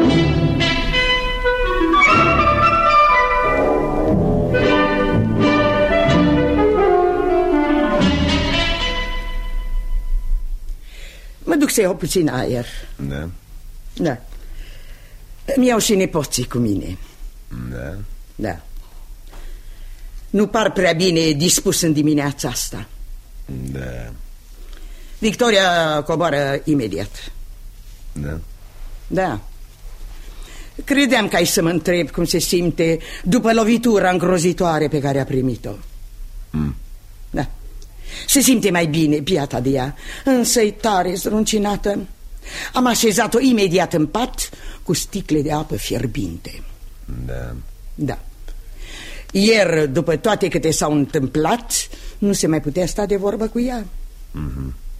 Mă duc să iau puțin aer. Da. Da. Îmi iau și nepoții cu mine. Da. Da. Nu par prea bine dispus în dimineața asta. Da. Victoria coboară imediat. Da. Da. Credeam că ai să mă întreb cum se simte după lovitura îngrozitoare pe care a primit-o. Mm. Da. Se simte mai bine, biata de ea, însă e tare zruncinată. Am așezat-o imediat în pat cu sticle de apă fierbinte. Da. Da. Ieri, după toate câte s-au întâmplat, nu se mai putea sta de vorbă cu ea. Mm-hmm.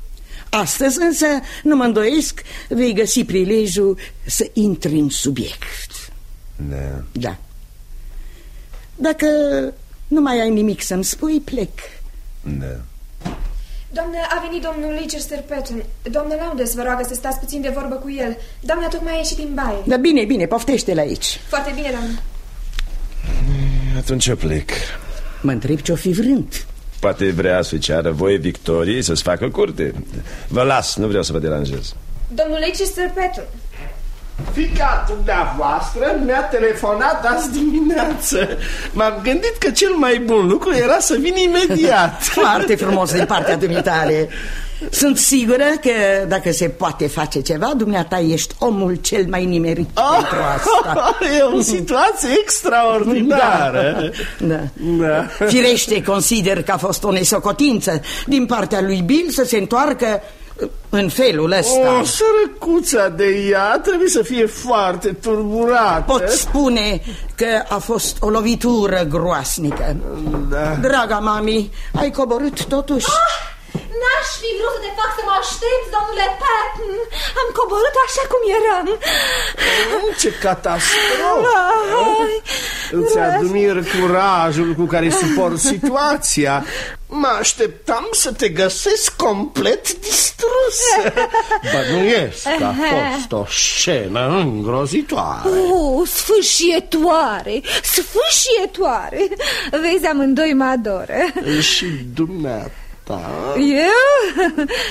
Astăzi însă, nu mă îndoiesc, vei găsi prilejul să intri în subiect. Da. Da. Dacă nu mai ai nimic să-mi spui, plec. Da. Doamnă, a venit domnul Leicester Patton. Doamnă Lowndes, vă roagă să stați puțin de vorbă cu el. Doamna tocmai a ieșit din baie. Da, bine, bine, poftește-l aici. Foarte bine, doamnă. Atunci eu plec. Mă întreb ce-o fi vrând. Poate vrea să-i ceară voie Victoriei să-ți facă curte. Vă las, nu vreau să vă deranjez. Domnul Leicester Patton. Fiica dumneavoastră mi-a telefonat azi dimineață. M-am gândit că cel mai bun lucru era să vin imediat. Foarte frumos din partea dumitale. Sunt sigură că dacă se poate face ceva, dumneata ești omul cel mai nimerit oh, pentru asta. E o situație extraordinară. Da. Da. Da. Firește, consider că a fost o nesocotință din partea lui Bill să se întoarcă în felul ăsta. O, sărăcuța de ea trebuie să fie foarte turburată. Pot spune că a fost o lovitură groasnică. Da. Draga mami, ai coborât totuși? Ah, n-aș fi vrut să te fac să mă aștept, domnule Patton. Am coborât așa cum eram. Oh, ce catastrofă! Îți admir curajul cu care suport situația. Mă așteptam să te găsesc complet distrusă. Bănuiesc că a fost o scenă îngrozitoare. Oh, sfâșietoare, sfâșietoare. Vezi, amândoi mă adoră. Și dumneata? Eu?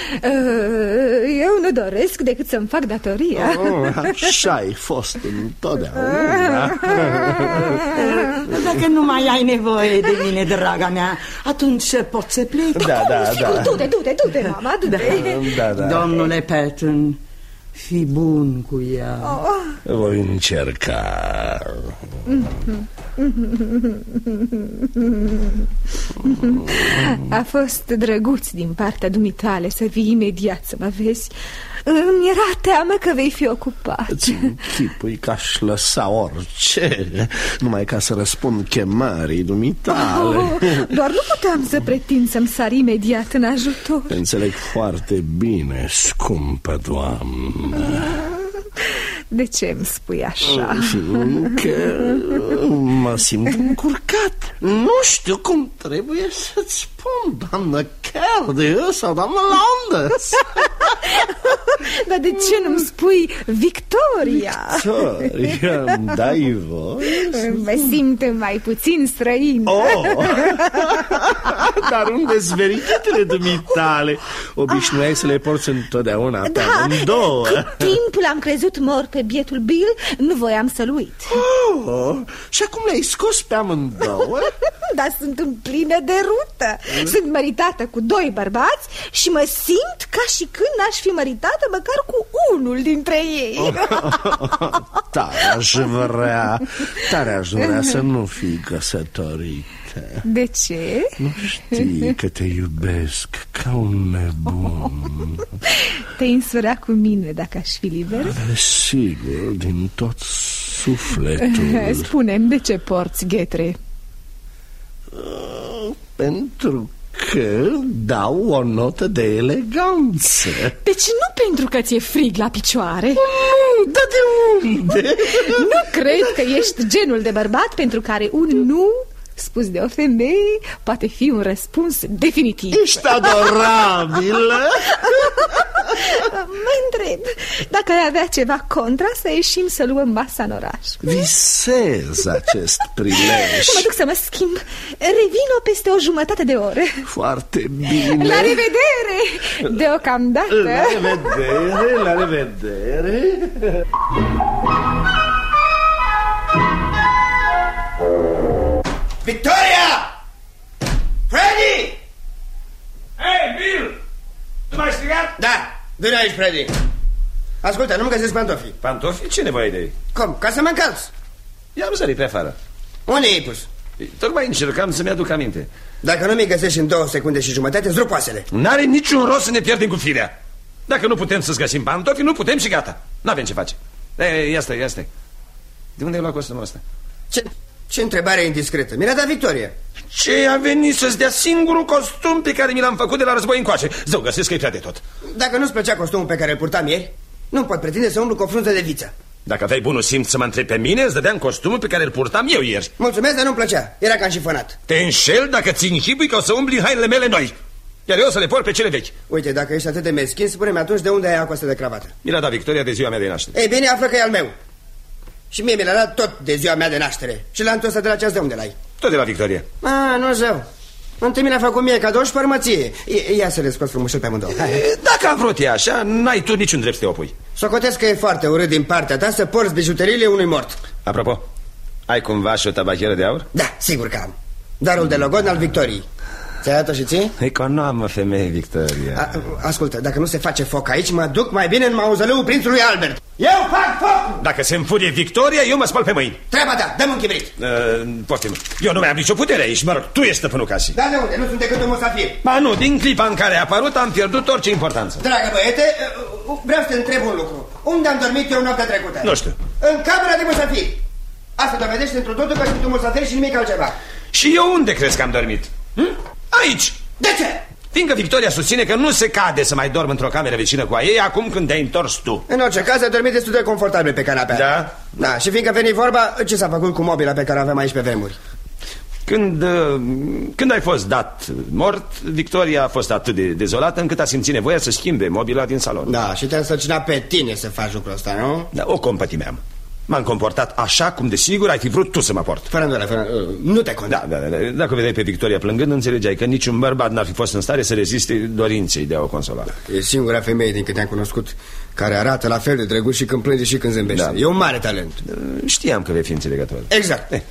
Eu nu doresc decât să-mi fac datoria. Oh, așa ai fost întotdeauna. Dacă nu mai ai nevoie de mine, draga mea, atunci poți să pleci. Da, da, da. Du-te, du-te, du-te, mama, du-te. Da, da. Domnule Patton, fi bun cu ea. Oh. Voi încerca. A fost drăguț din partea dumitale să vii imediat să mă vezi. Îmi era teamă că vei fi ocupat. Îți închipui că aș lăsa orice, numai ca să răspund chemării dumitale. Oh, doar nu puteam să pretind să-mi sar imediat în ajutor. Înțeleg foarte bine, scumpă doamnă. De ce îmi spui așa? Că mă simt încurcat. Nu știu cum trebuie să-ți spun, doamnă Cardew sau doamnă Lowndes. Dar de ce nu-mi spui Victoria? Victoria, îmi dai voie? Mă simt mai puțin străin. Oh. Dar unde-s veritățile dumitale? Obișnuiai să le porți întotdeauna pe da, amândouă. Cât timp l-am crezut mort pe bietul Bill, nu voiam să-l uit. Oh, și acum le-ai scos pe amândouă? Dar sunt în plină de rută. Sunt măritată cu doi bărbați și mă simt ca și când n-aș fi măritată măcar cu unul dintre ei. Tare aș vrea, tare aș vrea să nu fii căsătorită. De ce? Nu știi că te iubesc ca un nebun. Te-ai însura cu mine dacă aș fi liber? Sigur, din tot sufletul. Spune-mi, de ce porți ghetre? Uh, pentru că dau o notă de eleganță. Deci nu pentru că ți-e frig la picioare? Nu, dar de unde? Nu cred că ești genul de bărbat pentru care un nu spus de o femeie poate fi un răspuns definitiv. Ești adorabilă. Mă întreb dacă ai avea ceva contra să ieșim să luăm masa în oraș. Visez acest prilej. Mă duc să mă schimb. Revin o peste o jumătate de oră. Foarte bine. La revedere. Deocamdată. La revedere, la revedere. Victoria! Freddy! Hei, Bill! Tu m-ai strigat? Da, vine aici, Freddy. Ascultă, nu-mi găsesc pantofii. Pantofi? Ce nevoie de ei? Cum? Ca să mă încalț. I-am sărit pe afară. Unde i-ai pus? Tocmai încercam să-mi aduc aminte. Dacă nu mi găsești în două secunde și jumătate, îți rup oasele. N-are niciun rost să ne pierdem cu firea. Dacă nu putem să-ți găsim pantofi, nu putem și gata. N-avem ce face. E, ia stai, ia stai. De unde ai luat costumul ăsta? Ce, ce întrebare indiscretă. Mi l-a dat Victoria. ce a venit să-ți dea singurul costum pe care mi l-am făcut de la război încoace? Zău, găsesc că e prea de tot. Dacă nu-ți plăcea costumul pe care îl purtam ieri, nu pot pretinde să umblu cu o frunză de viță. Dacă aveai bunul simț să mă întrebi pe mine, îți dădeam costumul pe care îl purtam eu ieri. Mulțumesc, dar nu-mi plăcea, era ca înșifonat. Te înșel dacă ți închipui că o să umbli în hainele mele noi, iar eu să le port pe cele vechi. Uite, dacă ești atât de meschin, spune-mi atunci de unde ai acoastă de cravată. Mi l-a dat Victoria de ziua mea de naștere. Ei bine, află că e al meu. Și mie mi l-a dat tot de ziua mea de naștere. Și la antul ăsta de la ceas de unde l-ai? Tot de la Victoria. A, nu zău. Întâi mi l-a făcut mie cadou și părmăție. Ia să le scos frumușel pe amândouă. Dacă a vrut ea așa, n-ai tu niciun drept să te opui. Socotesc că e foarte urât din partea ta să porți bijuteriile unui mort. Apropo, ai cumva și o tabacheră de aur? Da, sigur că am. Darul de logodn al Victoriei. Ți-ai dat-o și ție? Economă, femeie, Victoria. A, ascultă, dacă nu se face foc aici, mă duc mai bine în mauzoleu prințului Albert. Eu fac foc! Dacă se înfurie Victoria, eu mă spăl pe mâini. Treaba ta, dă-mi un chibrit. uh, Poftim, eu nu mai am nicio putere aici. Mă rog, tu ești stăpânul casei. Da, de unde? Nu sunt decât un musafir. Ba nu, din clipa în care a apărut am pierdut orice importanță. Dragă băiete, vreau să te întreb un lucru. Unde am dormit eu noaptea trecută? Nu știu. În camera de musafir. Asta dovedește într-o totul că sunt un musafir și nimic altceva. Și eu unde crezi că am dormit? Hm? Aici. De ce? Fiindcă Victoria susține că nu se cade să mai dorm într-o cameră vecină cu a ei acum când te-ai întors tu. În orice caz, ai dormit destul de confortabil pe canapea. Da? Da, și fiindcă veni vorba, ce s-a făcut cu mobila pe care o aveam aici pe vremuri? Când, când ai fost dat mort, Victoria a fost atât de dezolată încât a simțit nevoia să schimbe mobila din salon. Da, și te-a însărcinat pe tine să faci lucrul ăsta, nu? Da, o compătimeam. M-am comportat așa cum desigur ai fi vrut tu să mă port. Fără îndoială, fără, nu te condamn. Da, da, da, dacă vedeai pe Victoria plângând, înțelegeai că niciun bărbat n-ar fi fost în stare să reziste dorinței de a o consola. E singura femeie din câte am cunoscut care arată la fel de drăguț și când plânge și când zâmbește. Da. E un mare talent. Știam că vei fi înțelegător. Exact. Eh.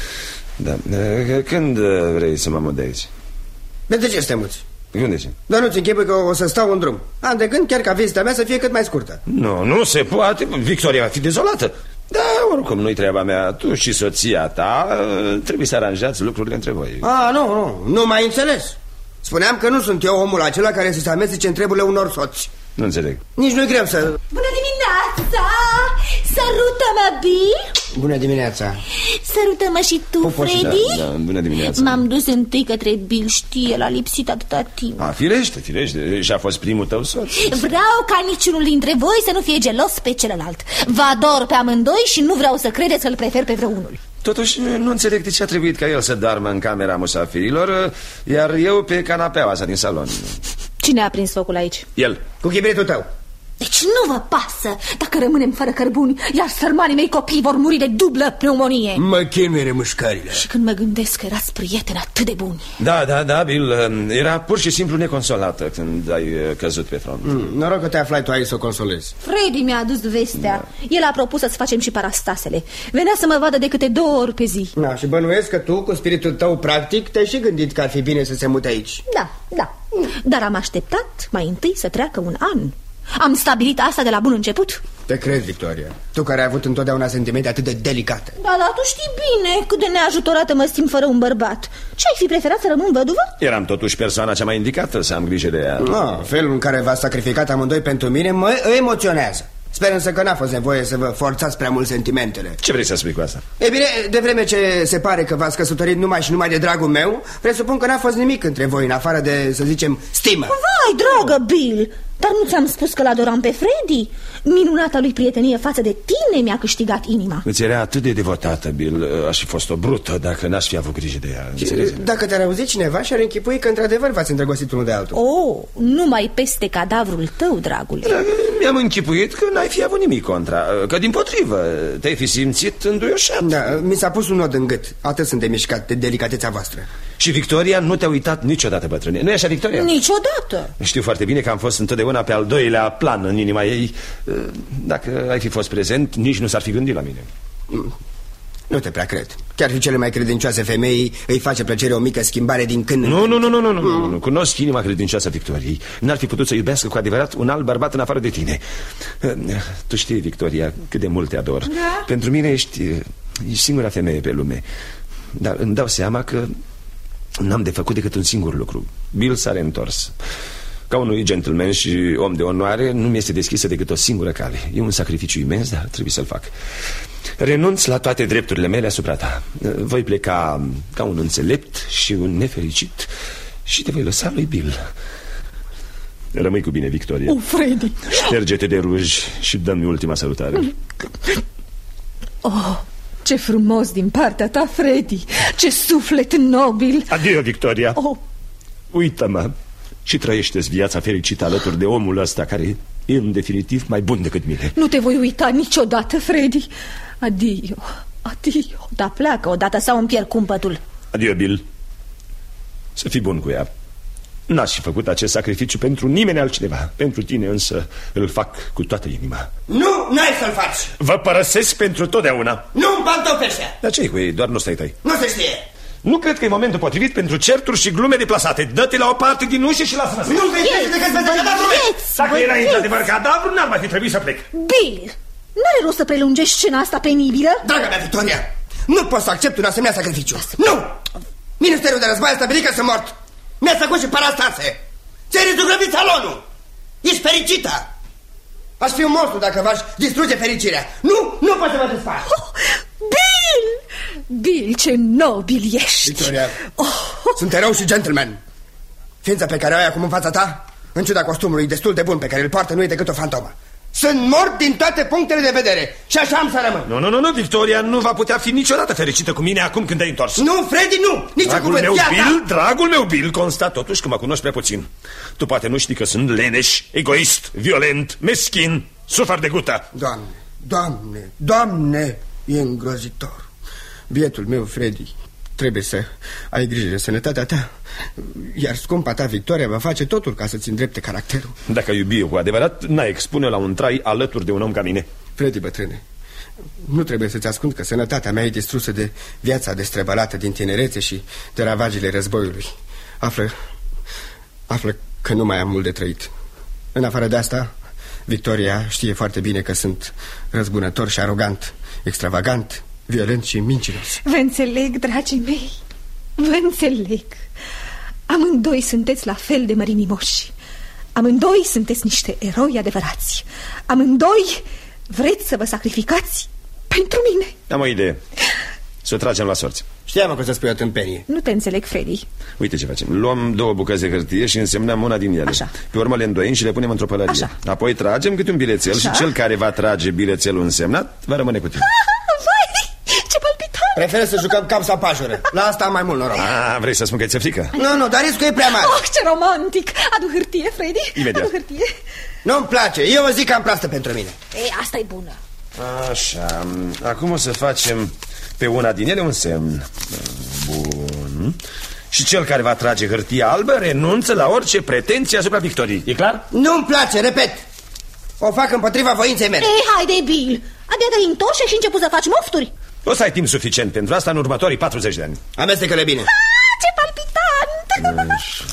Da. Când vrei să mă mut de aici? De ce să te muți? Unde ce? Dar nu-ți închipui că o să stau în drum. Am de gând chiar ca vizita mea să fie cât mai scurtă. Nu, nu se poate. Victoria va fi dezolată. Da, oricum nu-i treaba mea. Tu și soția ta trebuie să aranjați lucrurile între voi. Ah, nu, nu, nu m-ai înțeles. Spuneam că nu sunt eu omul acela care să se amestece în treburile unor soți. Nu înțeleg. Nici nu-i greu să... Bună dimineața! Sărută-mă, Bill! Bună dimineața! Sărută-mă și tu, Pupo, Freddy! Da, da, bună dimineața! M-am dus întâi către Bill, știe, l-a lipsit atâta timp. A, firește, firește, și a fost primul tău soț. Vreau ca niciunul dintre voi să nu fie gelos pe celălalt. Vă ador pe amândoi și nu vreau să credeți că-l prefer pe vreunul. Totuși nu înțeleg de ce a trebuit ca el să doarmă în camera musafirilor, iar eu pe canapeaua asta din salon. Cine a prins focul aici? El. Cu chibritul tău. Deci nu vă pasă dacă rămânem fără cărbuni, iar sărmanii mei copii vor muri de dublă pneumonie. Mă chinuie remușcările. Și când mă gândesc că erați prieteni atât de buni. Da, da, da, Bill, era pur și simplu neconsolată când ai căzut pe front. mm, Noroc că te aflai tu aici să o consolezi. Freddy mi-a adus vestea. Da. El a propus să-ți facem și parastasele. Venea să mă vadă de câte două ori pe zi. Da, și bănuiesc că tu, cu spiritul tău practic, te-ai și gândit că ar fi bine să se mute aici. Da, da, dar am așteptat mai întâi să treacă un an. Am stabilit asta de la bun început. Te crezi, Victoria, tu care ai avut întotdeauna sentimente atât de delicate. Da, dar tu știi bine cât de neajutorată mă simt fără un bărbat. Ce-ai fi preferat, să rămân văduvă? Eram totuși persoana cea mai indicată să am grijă de ea. No, felul în care v-ați sacrificat amândoi pentru mine mă emoționează. Sper însă că n-a fost nevoie să vă forțați prea mult sentimentele. Ce vrei să spui cu asta? E bine, de vreme ce se pare că v-ați căsătorit numai și numai de dragul meu, presupun că n-a fost nimic între voi, în afară de, să zicem, stimă. Vai, dragă Bill, dar nu ți-am spus că l-adoram pe Freddy? Minunata lui prietenie față de tine mi-a câștigat inima. Îți era atât de devotată, Bill. Aș fi fost o brută dacă n-aș fi avut grijă de ea. Înțelegi? Dacă te-ar auzi cineva, și-ar închipui că într-adevăr v-ați îndrăgostit unul de altul. Oh, numai peste cadavrul tău, dragule. Mi-am închipuit că n-ai fi avut nimic contra, că dimpotrivă te-ai fi simțit înduioșat. Da, mi s-a pus un nod în gât. Atât sunt de mișcat de delicatețea voastră. Și Victoria nu te-a uitat niciodată, bătrâne. Nu-i așa, Victoria? Niciodată. Știu foarte bine că am fost întotdeauna pe al doilea plan în inima ei. Dacă ai fi fost prezent, nici nu s-ar fi gândit la mine. Nu te prea cred. Chiar și cele mai credincioase femei îi face plăcere o mică schimbare din când în Nu, nu, nu, nu, nu, nu, nu. Cunosc inima credincioasă Victoriei. N-ar fi putut să iubească cu adevărat un alt bărbat în afară de tine. Tu știi, Victoria, cât de mult te ador. Da? Pentru mine ești, ești singura femeie pe lume. Dar îmi dau seama că n-am de făcut decât un singur lucru. Bill s-a reîntors. Ca unui gentleman și om de onoare, nu mi este deschisă decât o singură cale. E un sacrificiu imens, dar trebuie să-l fac. renunț la toate drepturile mele asupra ta. Voi pleca ca un înțelept și un nefericit și te voi lăsa lui Bill. Rămâi cu bine, Victoria. Oh, Freddy. Șterge-te de ruj și dă-mi ultima salutare. Oh, ce frumos din partea ta, Freddy. Ce suflet nobil. Adio, Victoria. Oh. Uită-mă și trăiește-ți viața fericită alături de omul ăsta care e în definitiv mai bun decât mine. Nu te voi uita niciodată, Freddy. Adio, adio. Da, pleacă odată sau îmi pierd cumpătul. Adio, Bill. Să fii bun cu ea. N-aș fi făcut acest sacrificiu pentru nimeni altcineva. Pentru tine însă îl fac cu toată inima. Nu, n-ai să-l faci. Vă părăsesc pentru totdeauna. Nu-mi pantofește. Dar ce-i cu ei? Doar nu stai tăi. Nu se știe. Nu cred că e momentul potrivit pentru certuri și glume deplasate. Dă-te la o parte din ușă și lasă-mă. Nu vei trece decât pe cadavru. Dacă era într-adevăr cadavru, n-ar mai fi trebuit să plec. Bill, n-are rost să prelungești scena asta penibilă? Draga mea, Victoria, nu pot să accept un asemenea sacrificiu. Nu! Ministerul de Război a stabilit că sunt mort. Mi-a făcut și parastase. Ți-ai rezugrăvit salonul. Ești fericită. Aș fi un monstru dacă v-aș distruge fericirea. Nu, nu poți să mă desfaci. Oh, Bill! Bill, ce nobil ești. Victoria, oh. Sunt erou și gentleman. Ființa pe care o ai acum în fața ta, în ciuda costumului destul de bun pe care îl poartă, nu e decât o fantomă. Sunt mort din toate punctele de vedere și așa am să rămân. Nu, nu, nu, nu, Victoria nu va putea fi niciodată fericită cu mine acum când te-ai întors. Nu, Freddy, nu, nici dragul cuvânt. meu, Bill, ta. dragul meu, Bill, constat totuși că mă cunoști prea puțin. Tu poate nu știi că sunt leneș, egoist, violent, meschin, sufăr de gută. Doamne, Doamne, Doamne, e îngrozitor. Bietul meu, Freddy, trebuie să ai grijă de sănătatea ta. Iar scumpa ta, Victoria, va face totul ca să-ți îndrepte caracterul. Dacă iubi eu cu adevărat, n-ai expune la un trai alături de un om ca mine. Freddy, bătrâne, nu trebuie să-ți ascund că sănătatea mea e distrusă de viața destrăbălată din tinerețe și de ravagile războiului. Află, află că nu mai am mult de trăit. În afară de asta, Victoria știe foarte bine că sunt răzbunător și arogant, extravagant, violent și mincinos. Vă înțeleg, dragii mei. Vă înțeleg. Amândoi sunteți la fel de mărinimoși. Amândoi sunteți niște eroi adevărați. Amândoi vreți să vă sacrificați pentru mine. Am o idee. Să o tragem la sorți. Știam că o să spui o tâmpenie. Nu te înțeleg, Freddy. Uite ce facem. Luăm două bucăți de hârtie și însemnăm una din ele. Așa. Pe urmă le îndoim și le punem într-o pălărie. Așa. Apoi tragem câte un bilețel. Așa. Și cel care va trage bilețelul însemnat va rămâne cu tine. Vai, ce palpitant! Prefer să jucăm cap sau pajură. La asta am mai mult noroc. Ah, vrei să spun că ți-e frică? Nu, nu, dar riscul e prea mare. Oh, ce romantic! Adu hârtie, Freddy. Imediat. Adu hârtie. Nu-mi place, eu o zic că am plastă pentru mine. Ei, asta e bună. Așa, acum o să facem pe una din ele un semn. Bun. Și cel care va trage hârtia albă renunță la orice pretenție asupra victoriei. E clar? Nu-mi place, repet. O fac împotriva voinței mele. Ei, haide, Bill. Abia te-ai întors și ai început să faci mofturi. O să ai timp suficient pentru asta în următorii patruzeci de ani. Amestecă-le bine. Ah, ce palpitant!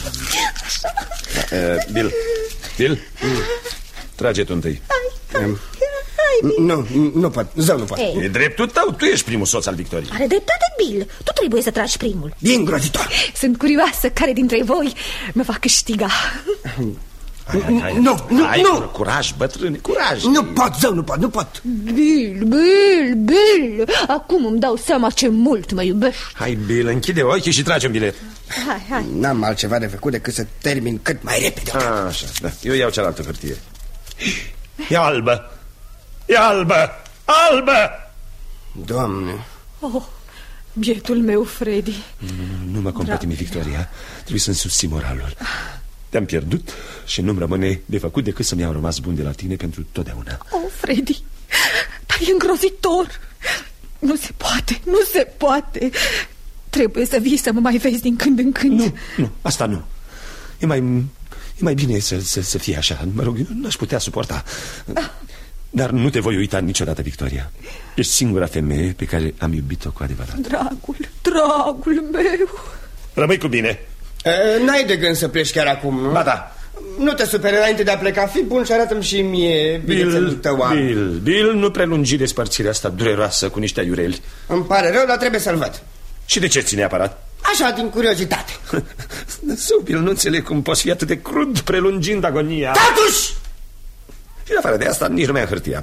uh, Bill, Bill, mm. trage tu întâi. Hai, hai. Nu, nu pot, zău nu pot. Ei. E dreptul tău, tu ești primul soț al victoriei. Are dreptate, Bill. Tu trebuie să tragi primul. E îngrozitor. Sunt curioasă care dintre voi mă va câștiga. Hai, hai, hai. Nu, nu, hai, nu. Curaj, bătrâne, curaj. Nu pot, zău, nu pot, nu pot. Bill, Bill, Bill. Acum îmi dau seama ce mult mă iubești. Hai, Bill, închide ochii și trage un bilet. Hai, hai. N-am altceva de făcut decât să termin cât mai repede. A, așa, da. Eu iau cealaltă hârtie. E albă. E albă. Albă. Doamne. Oh, bietul meu, Freddy. Nu, nu mă compatimi, Victoria. Trebuie să-mi susții moralul. Te-am pierdut și nu-mi rămâne de făcut decât să-mi iau rămas bun de la tine pentru totdeauna. Oh, Freddy, dar e îngrozitor. Nu se poate, nu se poate. Trebuie să vii să mă mai vezi din când în când. Nu, nu, asta nu. E mai, e mai bine să, să, să fie așa. Mă rog, n-aș putea suporta. Dar nu te voi uita niciodată, Victoria. Ești singura femeie pe care am iubit-o cu adevărat. Dragul, dragul meu. Rămâi cu bine. N-ai de gând să pleci chiar acum, nu? Ba da. Nu te superi înainte de a pleca. Fii bun și arată-mi și mie bilețelul tău. Bill, Bill, nu prelungi despărțirea asta dureroasă cu niște aiureli. Îmi pare rău, dar trebuie să-l văd. Și de ce ți neapărat? Așa, din curiozitate. Zău, Bill, nu înțeleg cum poți fi atât de crud prelungind agonia. Tatuși! Și în afară de asta, nici nu mai am hârtia.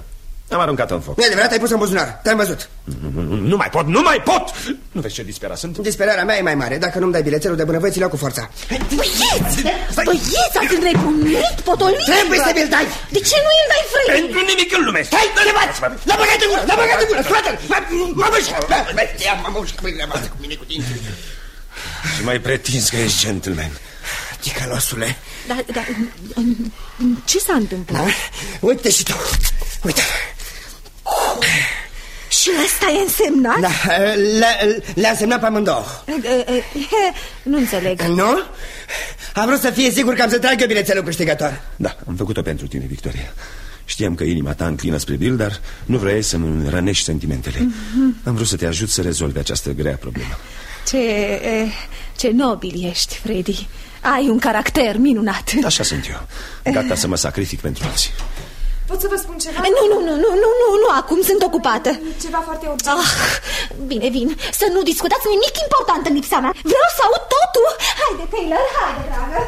Am aruncat-o în foc. Nu e adevărat, ai pus în buzunar, te-am văzut. Nu, nu, nu mai pot, nu mai pot! Nu vezi ce disperat sunt? Disperarea mea e mai mare. Dacă nu-mi dai bilețelul de bunăvăți, îl cu forța. Băieți! Băieți, ați înnebunit, potolică! Trebuie să mi-l dai! De ce nu îl dai, Freddy? Pentru nimic în lume! Stai, nu le bați! La băgat în gură, la băgat în gură, scoate-l! Mă mușc! Mă mușc, mă mușc cu mine cu tine. Și mai pretinzi că ești gentleman. Ticălosule. Dar, dar, ce s-a întâmplat? Da? Uite și tu, uite. Și ăsta e însemnat? Da, le-a însemnat pe amândouă. Nu înțeleg. Nu? Am vrut să fie sigur că am să trag eu bilețelul câștigător. Da, am făcut-o pentru tine, Victoria. Știam că inima ta înclină spre Bill, dar nu vrei să-mi rănești sentimentele. Mm-hmm. Am vrut să te ajut să rezolvi această grea problemă. Ce, ce nobil ești, Freddy. Ai un caracter minunat. Așa sunt eu, gata să mă sacrific pentru alții. Pot să vă spun ceva? Nu, nu, nu, nu, nu, nu, nu, acum sunt ocupată. Ceva foarte urgent. Ah, bine, vin. Să nu discutați nimic important în lipsa mea. Vreau să aud totul. Haide, Taylor, haide, dragă.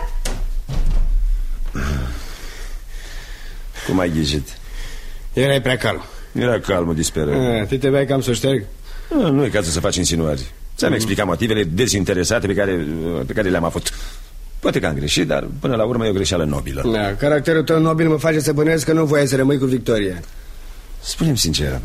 Cum ai ghicit? Erai prea calm. Era calm, disperă. Tu te vai cam să șterg? Nu, nu e cazul să faci insinuări. Ți-am explicat motivele dezinteresate pe care, pe care le-am avut. Poate că am greșit, dar până la urmă e o greșeală nobilă. Da, caracterul tău nobil mă face să bănuiesc că nu voiai să rămâi cu Victoria. Spune-mi sincer,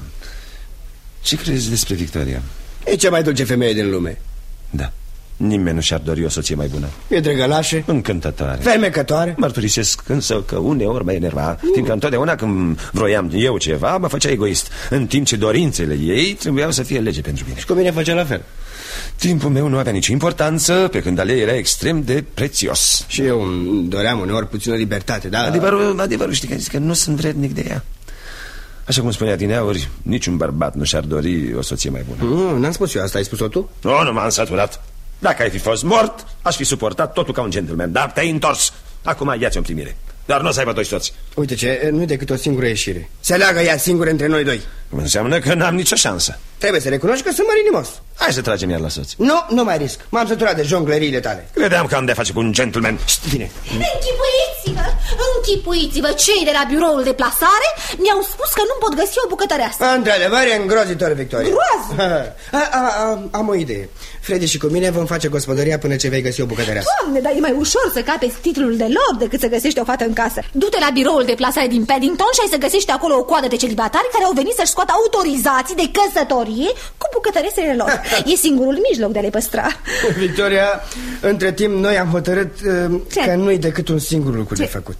ce crezi despre Victoria? E cea mai dulce femeie din lume. Da, nimeni nu și-ar dori o soție mai bună. E drăgălașă, încântătoare, fermecătoare. Mărturisesc însă că uneori mă enerva, uh. fiindcă întotdeauna când vroiam eu ceva, mă făcea egoist, în timp ce dorințele ei trebuiau să fie lege pentru mine. Și cu mine făcea la fel. Timpul meu nu avea nicio importanță, pe când al ei era extrem de prețios. Și eu doream uneori puțină libertate, da? Adevărul, adevărul știi că, că nu sunt vrednic de ea. Așa cum spunea dineauri, niciun bărbat nu și-ar dori o soție mai bună. Nu, n-am spus eu asta, ai spus-o tu? Nu, nu m-am săturat. Dacă ai fi fost mort, aș fi suportat totul ca un gentleman, dar te-ai întors. Acum ia-ți-o în primire. Dar nu o să aibă doi soți. Uite ce, nu-i decât o singură ieșire. Se leagă ea singură între noi doi. Înseamnă că n-am nicio șansă. Trebuie să recunoști că sunt mărinimos. Hai să tragem iar la soți. Nu, nu mai risc. M-am săturat de jongleriile tale. Credeam că am de face cu un gentleman. Știi, vine. Închipuiți-vă, închipuiți-vă. Cei de la biroul de plasare mi-au spus că nu pot găsi o bucătăreasă. Într-adevăr, e îngrozitor, Victoria. Groază. a, a, a, Am o idee. Freddy și cu mine vom face gospodăria până ce vei găsi o bucătăreasă. Doamne, dar e mai ușor să capeți titlul de lord decât să găsești o fată în casă. Du-te la biroul de plasare din Paddington și ai să găsești acolo o coadă de celibatari care au venit să-și scoată autorizații de căsătorie cu bucătăresele lor. E singurul mijloc de a le păstra. Victoria, între timp noi am hotărât uh, că nu-i decât un singur lucru ce? de făcut.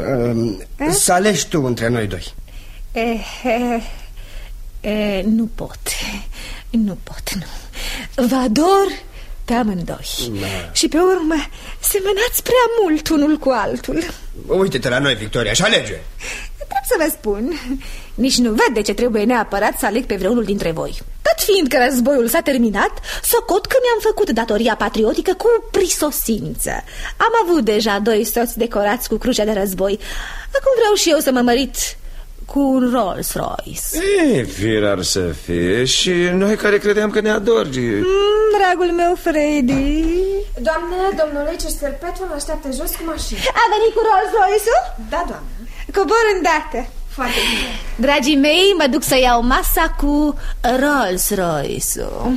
uh, Să alegi tu între noi doi. eh, eh, eh, Nu pot. Nu pot, nu. Vă ador pe amândoi. Da. Și pe urmă semănați prea mult unul cu altul. Uite-te la noi, Victoria, și alege. Trebuie să vă spun, nici nu văd de ce trebuie neapărat să aleg pe vreunul dintre voi. Dat fiind că războiul s-a terminat, socot că mi-am făcut datoria patriotică cu prisosință. Am avut deja doi soți decorați cu crucea de război. Acum vreau și eu să mă mărit cu un Rolls-Royce. E, firar să fie. Și noi care credeam că ne adori. mm, Dragul meu Freddy. Doamne, domnul Leicester Petron așteaptă jos cu mașina. A venit cu Rolls-Royce-ul? Da, doamnă. Cobor îndată. Foarte bine. Dragii mei, mă duc să iau masa cu Rolls-Royce-ul.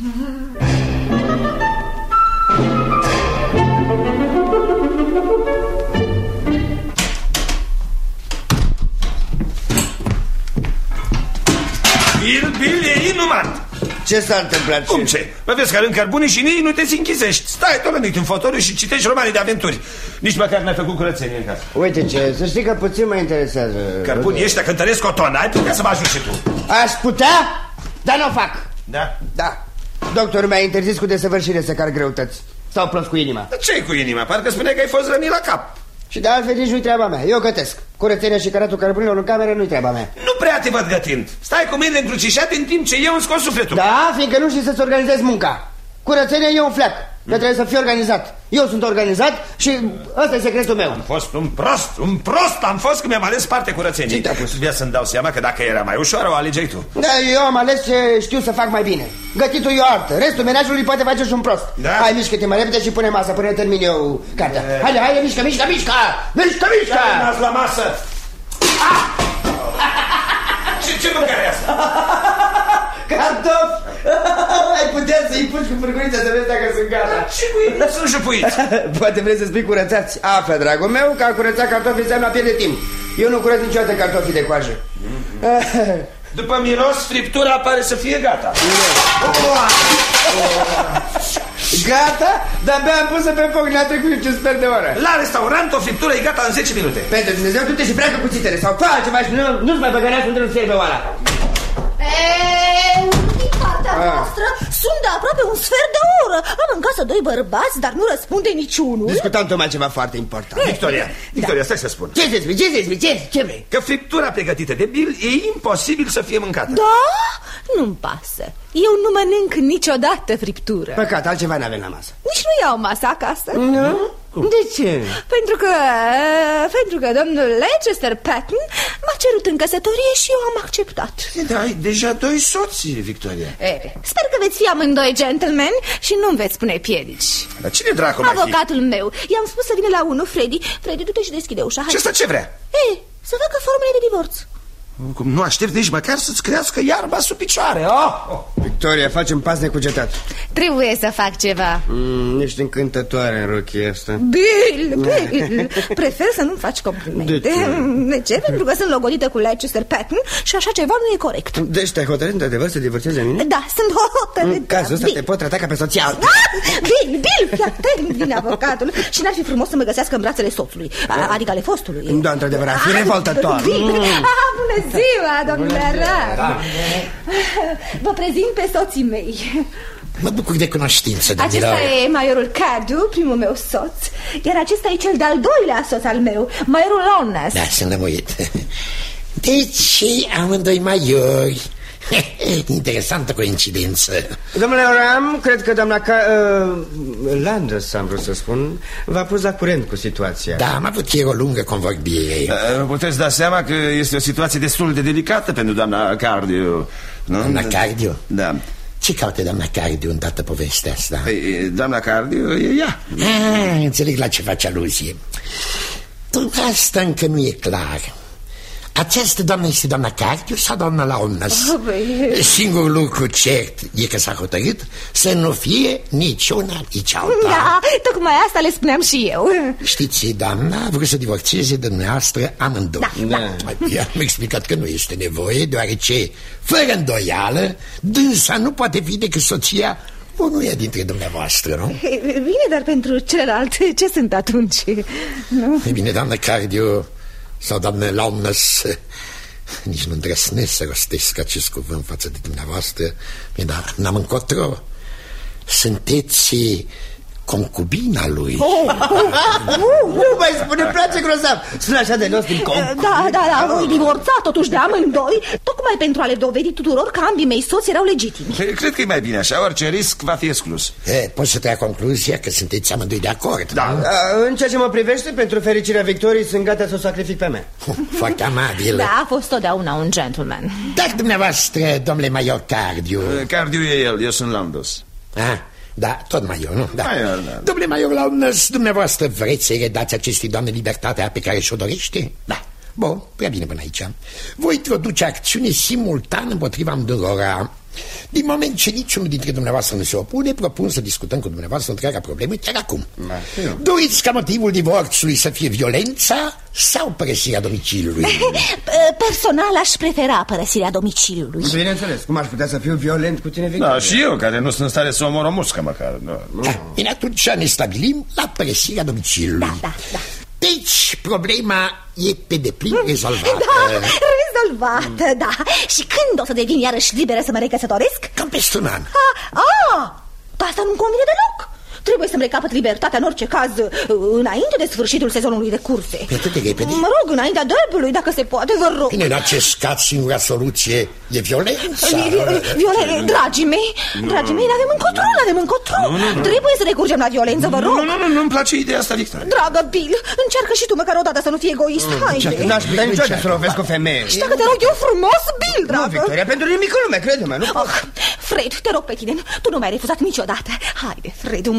Bill, Bill, e inuman. Ce s-a întâmplat? Cum ce? Mă vezi că arunc cărbunii și nici nu te închisești. Stai tolănit în fotoliu și citești romane de aventuri. Nici măcar n-ai făcut curățenie în casă. Uite ce, să știi că puțin mă interesează. Cărbunii ăștia cântăresc o tonă. Ai putea să mă ajut și tu. Aș putea, dar nu o fac. Da? Da. Doctorul mi-a interzis cu desăvârșire să car greutăți. S-au plâns cu inima. Ce-i cu inima? Parcă spuneai că ai fost rănit la cap. Și de altfel nici nu-i treaba mea. Eu gătesc. Curățenia și căratul cărbunilor în cameră nu-i treaba mea. Nu prea te văd gătind. Stai cu mine încrucișat în timp ce eu îmi scot sufletul. Da, fiindcă nu știi să-ți organizezi munca. Curățenia e un fleac, că trebuie să fii organizat. Eu sunt organizat și ăsta e secretul meu. Am fost un prost, un prost am fost când mi-am ales partea curățeniei. Ce te-a pus? Vrea să-mi dau seama că dacă era mai ușoară, o alegeai tu. Da, eu am ales ce știu să fac mai bine. Gătitul e o artă, restul menajului poate face și un prost. Da? Hai, mișcă-te mai repede și pune masa până termin eu cartea. E... Haide, haide, mișcă, mișcă, mișcă! Mișcă, mișcă! Ia la masă! Ah! Ce Ce mâncare asta? Cartofi! Ai putea să-i puși cu furculița să vezi dacă sunt gata. Ce cu sunt jupuiți? Poate vrei să spui curățați. Află, dragul meu, că a curățat cartofi înseamnă a pierde timp. Eu nu curăț niciodată cartofii de coajă. După miros, friptura pare să fie gata. Gata? De-abia am pus-o pe foc, n-a trecut niciun sfert de oră. La restaurant o friptură e gata în zece minute. Pentru Dumnezeu, du-te și pleacă cuțitele sau fă altceva și nu, nu-ți mai băgănească într-un fierbe oala. Eee, din partea noastră sunt de aproape un sfert de oră. Am în casă doi bărbați, dar nu răspunde niciunul. Discutam tocmai ceva foarte important. Victoria, Victoria, stai să spun. Ce să spui, ce să spui, ce, ce vrei? Că friptura pregătită de Bill e imposibil să fie mâncată. Da? Nu-mi pasă. Eu nu mănânc niciodată friptură. Păcat, altceva n-avem la masă. Nici nu iau masă acasă. Nu? De ce? Pentru că, pentru că domnul Leicester Patton m-a cerut în căsătorie și eu am acceptat. Da, ai deja doi soți, Victoria. E, sper că veți fi amândoi gentlemen și nu-mi veți pune piedici. Dar cine dracu mai fi? Avocatul meu. I-am spus să vină la unul, Freddy. Freddy, du-te și deschide ușa. Și asta ce vrea? Ei, să facă formele de divorț. Cum nu aștept nici măcar să-ți crească iarba sub picioare. Oh! Oh. Victoria, facem pas necugetat. Trebuie să fac ceva. mm, Ești încântătoare în rochia asta. Bill, Bill, prefer să nu-mi faci complimente. De ce? De ce? Pentru că sunt logodită cu Leicester Patton și așa ceva nu e corect. Deci te-ai hotărât într-adevăr să divorțezi de mine? Da, sunt hotărât. În cazul ăsta Bill. te pot trata ca pe soția altă. Bill, Bill, fii atent, vine avocatul. Și n-ar fi frumos să mă găsească în brațele soțului, adică ale fostului. Da, într-adevăr, ar fi revoltător. Bill, ah, bună ziua, domnule Ram. Vă prezint pe soții mei. Mă bucur de cunoștință, domnilor. Acesta e majorul Cardew, primul meu soț. Iar acesta e cel de-al doilea soț al meu, majorul Lowness. Da, sunt lămurit. Deci, amândoi maiori. Interesantă coincidență. Domnule Ram, cred că doamna Ca... Uh, Landers, am vrut să spun, v-a pus la curent cu situația. Da, am avut ieri o lungă convorbire. uh, Puteți da seama că este o situație destul de delicată pentru doamna Cardew, nu? Doamna Cardew? Da. Ce caută doamna Cardew în toată povestea asta? Păi, doamna Cardew e ea. Ah, înțeleg la ce face aluzie. Dar asta încă nu e clar. Această doamnă este doamna Cardew sau doamna Lowness? Oh, băi. Singurul lucru cert e că s-a hotărât să nu fie nici una, nici alta. Da, tocmai asta le spuneam și eu. Știți, doamna a vrut să divorțeze de dumneavoastră amândoi. Da, da. I-am explicat că nu este nevoie, deoarece, fără îndoială, dânsa nu poate fi decât soția unuia dintre dumneavoastră, nu? Bine, dar pentru celălalt, ce sunt atunci? Nu? E bine, doamna Cardew sau doamnă Lowness, nici nu îndrăsnesc să rostesc acest cuvânt față de dumneavoastră, dar n-am încotro. Sunteți concubina lui. Oh, oh, oh, Nu mai spune, place grozav. Sună așa de nostru concubina. Da, da, da, voi divorța totuși de amândoi, tocmai pentru a le dovedi tuturor că ambii mei soți erau legitimi. Cred că e mai bine așa, orice risc va fi exclus. E, pot să trag concluzia că sunteți amândoi de acord. Da. În ceea ce mă privește, pentru fericirea Victoriei, sunt gata să o sacrific pe mea. Foarte amabil. Da, a fost totdeauna un gentleman. Dar dumneavoastră, domnule major Cardew. Cardew e el, eu sunt Lowness. Ah, da, tot major, nu? Da. Major, da. Domnule major Lowness, dumneavoastră vreți să-i redați acestei doamne libertatea pe care și-o dorește? Da. Bun, prea bine până aici. Voi introduce acțiune simultan împotriva amândurora. Din moment ce niciunul dintre dumneavoastră nu se opune, propun să discutăm cu dumneavoastră întreaga problemă chiar acum. Da. Doriți ca motivul divorțului să fie violența sau părăsirea domiciliului? Personal aș prefera părăsirea domiciliului. Bineînțeles, cum aș putea să fiu violent cu tine, Victoria? Da, și eu, care nu sunt în stare să omor o muscă măcar. Da. Bine, atunci ne stabilim la părăsirea domiciliului. Da, da, da. Deci, problema e pe deplin rezolvată. Da, rezolvată, da. Și când o să devin iarăși liberă să mă recăsătoresc? Cam peste un an. Ah, ah, asta nu-mi convine deloc. Trebuie să-mi recapăt libertatea în orice caz înainte de sfârșitul sezonului de curse. Pe atât de repede? Mă rog, înaintea derby-ului, dacă se poate, vă rog. Bine, în acest caz, singura soluție e violența. Violență, dragii mei, dragii mei, n-avem încotro, n-avem încotro. Trebuie să recurgem la violență, vă rog. Nu, nu, nu, nu-mi place ideea asta, Victoria. Dragă Bill, încearcă și tu măcar odată să nu fii egoist, haide. N-aș putea niciodată să lovesc o femeie. Și dacă te rog eu frumos, Bill, dragă. Nu, Victoria, pentru nimic lume, crede-mă, nu pot. Fred, te rog pe tine, tu nu m-ai refuzat niciodată. Haide, Fred, un pumn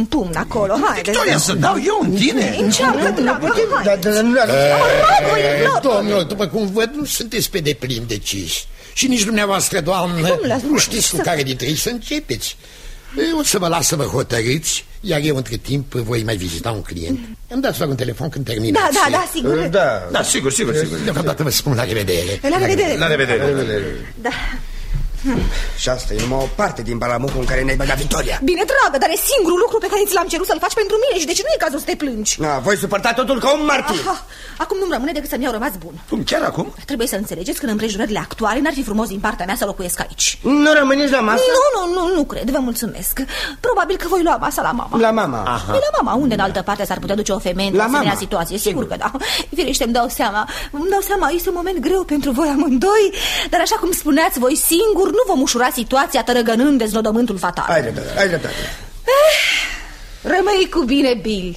acolo, haide. Victoria, să dau eu în tine? Încearcă, dragă, haide. Domnul, după cum văd, nu sunteți pe deplin deciși. Și nici dumneavoastră, doamnă, nu știți cu care dintre ei să începeți. O să vă las să vă hotărâți, iar eu între timp voi mai vizita un client. Îmi dați doar un telefon când terminați. Da, da, da, sigur. Da, da, sigur, sigur, sigur. Deocamdată vă spun la revedere. La revedere. La revedere. Da. Și asta e numai o parte din balamucul în care ne-ai băgat, Victoria. Bine, dragă, dar e singurul lucru pe care ți l-am cerut să-l faci pentru mine. Și de ce nu e cazul să te plângi? Na, voi suporta totul ca un martir. Aha. Acum nu-mi rămâne decât să-mi iau rămas bun. Cum, chiar acum? Trebuie să înțelegeți că în împrejurările actuale n-ar fi frumos din partea mea să locuiesc aici. Nu rămâneți la masă? Nu, nu, nu, nu cred, vă mulțumesc. Probabil că voi lua masa la mama. La mama? Aha. Păi la mama, unde în altă parte s-ar putea duce o femeie în asemenea situație? Sigur că da. Firește, îmi dau seama. Îmi dau seama, este un moment greu pentru voi amândoi. Dar așa cum spuneați voi singur, nu vom ușura situația tărăgănând deznodământul fatal. Hai dreptate, hai dreptate. Rămâi cu bine, Bill.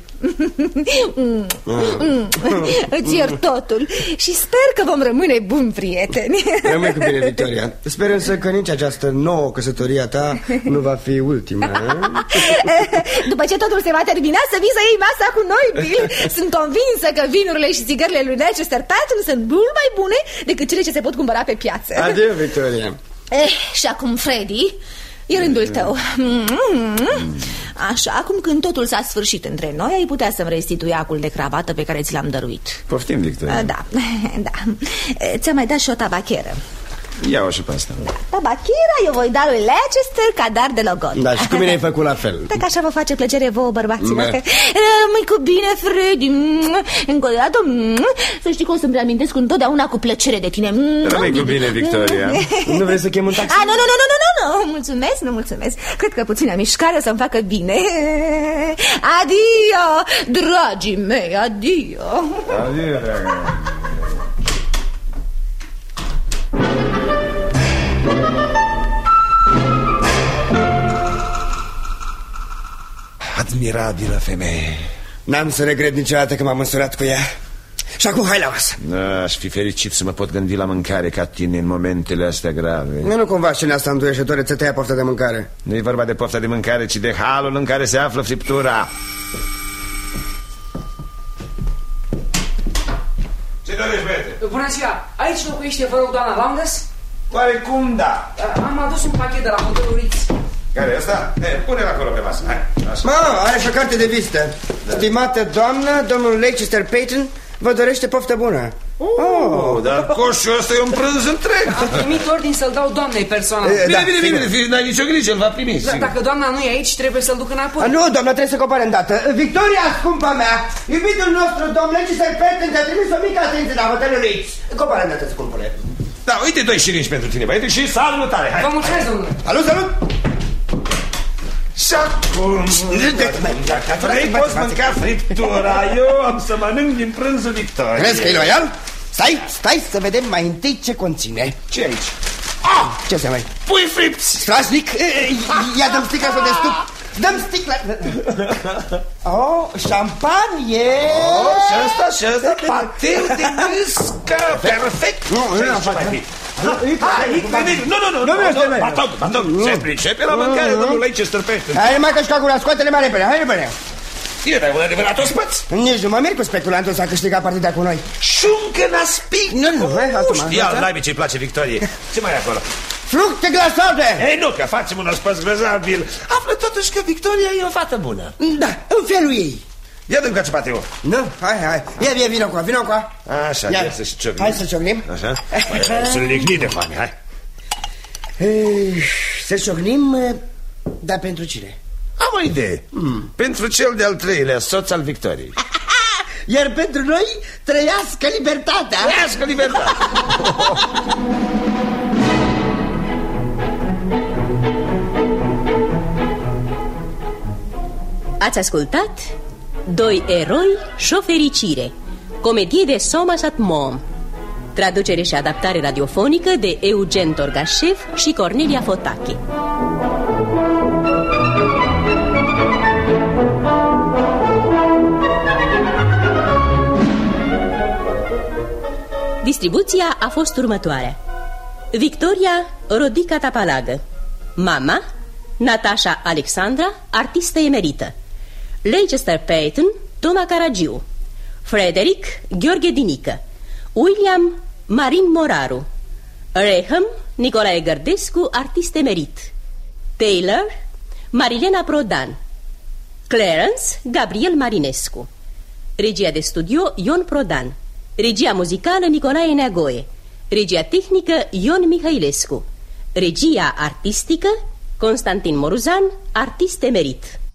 Îți iert totul. Și sper că vom rămâne buni prieteni. Rămâi cu bine, Victoria. Sper însă că nici această nouă căsătorie a ta nu va fi ultima. După ce totul se va termina, să vii să iei masa cu noi, Bill. Sunt convinsă că vinurile și țigările lui Leicester Patten sunt mult mai bune decât cele ce se pot cumpăra pe piață. Adio, Victoria. Eh, și acum, Freddy, e rândul tău. Așa, acum când totul s-a sfârșit între noi, ai putea să-mi restitui acul de cravată pe care ți l-am dăruit. Poftim, Victoria. Da, da. Ți-am mai dat și o tabacheră. Ia-o și pe asta. Tabacheră eu voi da lui Leicester ca dar de logon. Da, și cu mine ai făcut la fel. Dacă așa vă face plăcere vouă, bărbaților. Rămâi cu bine, Freddy. Încă o dată, să știi că o să-mi reamintesc întotdeauna cu plăcere de tine. Rămâi cu bine, Victoria. Nu vrei să chem un taxi? Ah, nu, nu, nu, nu, nu, nu, mulțumesc, nu mulțumesc. Cred că puțină mișcare o să-mi facă bine. Adio, dragii mei, adio. Adio, dragă. Admirabilă femeie. N-am să regret niciodată că m-am măsurat cu ea. Și acum hai la masă. Da, aș fi fericit să mă pot gândi la mâncare ca tine în momentele astea grave. Nu, nu cumva scena asta înduieșătoare ți-a tăia pofta de mâncare. Nu e vorba de pofta de mâncare, ci de halul în care se află friptura. Ce dorești, băiete? Bună ziua, aici locuiește, vă rog, doamna Lowndes? Oarecum da. Am adus un pachet de la hotelul Ritz. Care e ăsta? Pune-l acolo pe masă. Hai, mă, are și o carte de vizită. Da. Stimată doamnă, domnul Leicester Patten vă dorește poftă bună. Oh, oh, dar coșul ăsta e un prânz întreg. Am primit ordin să-l dau doamnei personal. Bine, da, bine, bine, bine, n-ai nicio grijă, îl va primi. Da, dacă doamna nu e aici, trebuie să-l duc înapoi. A, nu, doamna, trebuie să compare îndată. Victoria, scumpa mea, iubitul nostru, domnul Leicester Patten, te-a trimis o mică atenție la hotelul Ritz. Compare îndată, scumpule. Da, uite, doi șirinci pentru tine, băiete, și salutare. Hai. Vă mulțumesc, domnule. Salut, salut. Și acum, dacă vrei, poți mânca friptura. Eu am să mănânc din prânzul Victoriei. Crezi că e loial? Stai, stai să vedem mai întâi ce conține. Ce aici? Ah, ce se mai? Pui fripți. Strașnic, ia dăm sticla să de stup. Dăm sticla. Oh, șampanie. Oh, și ăsta, și ăsta, patel de gâscă. Perfect. Nu, nu, nu, nu, nu, nu, nu, Batog, batog, se pricepe la mâncare, domnul Leicester Patten. Hai, mai că șcagura, scoate-le mai repede, hai repede. Bine, dar un adevărat ospăț. Nici nu mă mir cu speculantul să a câștigat partida cu noi. Șuncă n-aspic. Nu, nu, hai, Nu știa, n-ai ce-i place Victoriei. Ce mai e acolo? Fructe glasate. Ei, nu, că facem un ospăț grozabil. Află totuși că Victoria e o fată bună. Da, în felul ei. Ia dă-mi cațapate eu. Nu, hai, hai, ia, ia, vină cu vină cu Așa, ia să și ciocnim. Hai să ciocnim. Așa, sunt lignit de foame, hai. Să ciocnim, dar pentru cine? Am o idee. hmm. Pentru cel de-al treilea soț al Victoriei. Iar pentru noi trăiască libertatea. Trăiască libertatea. Ați ascultat Doi eroi și o fericire, comedie de Somerset Maugham, traducere și adaptare radiofonică de Eugen Torgașev și Cornelia Fotache. Distribuția a fost următoarea: Victoria Rodica Tapalagă, mama Natasha Alexandra, artistă emerită; Leicester Payton, Toma Caragiu. Frederick, Gheorghe Dinică. William, Marin Moraru. Reham, Nicolae Gărdescu, artist emerit. Taylor, Marilena Prodan. Clarence, Gabriel Marinescu. Regia de studio, Ion Prodan. Regia muzicală, Nicolae Neagoe. Regia tehnică, Ion Mihailescu. Regia artistică, Constantin Moruzan, artist emerit.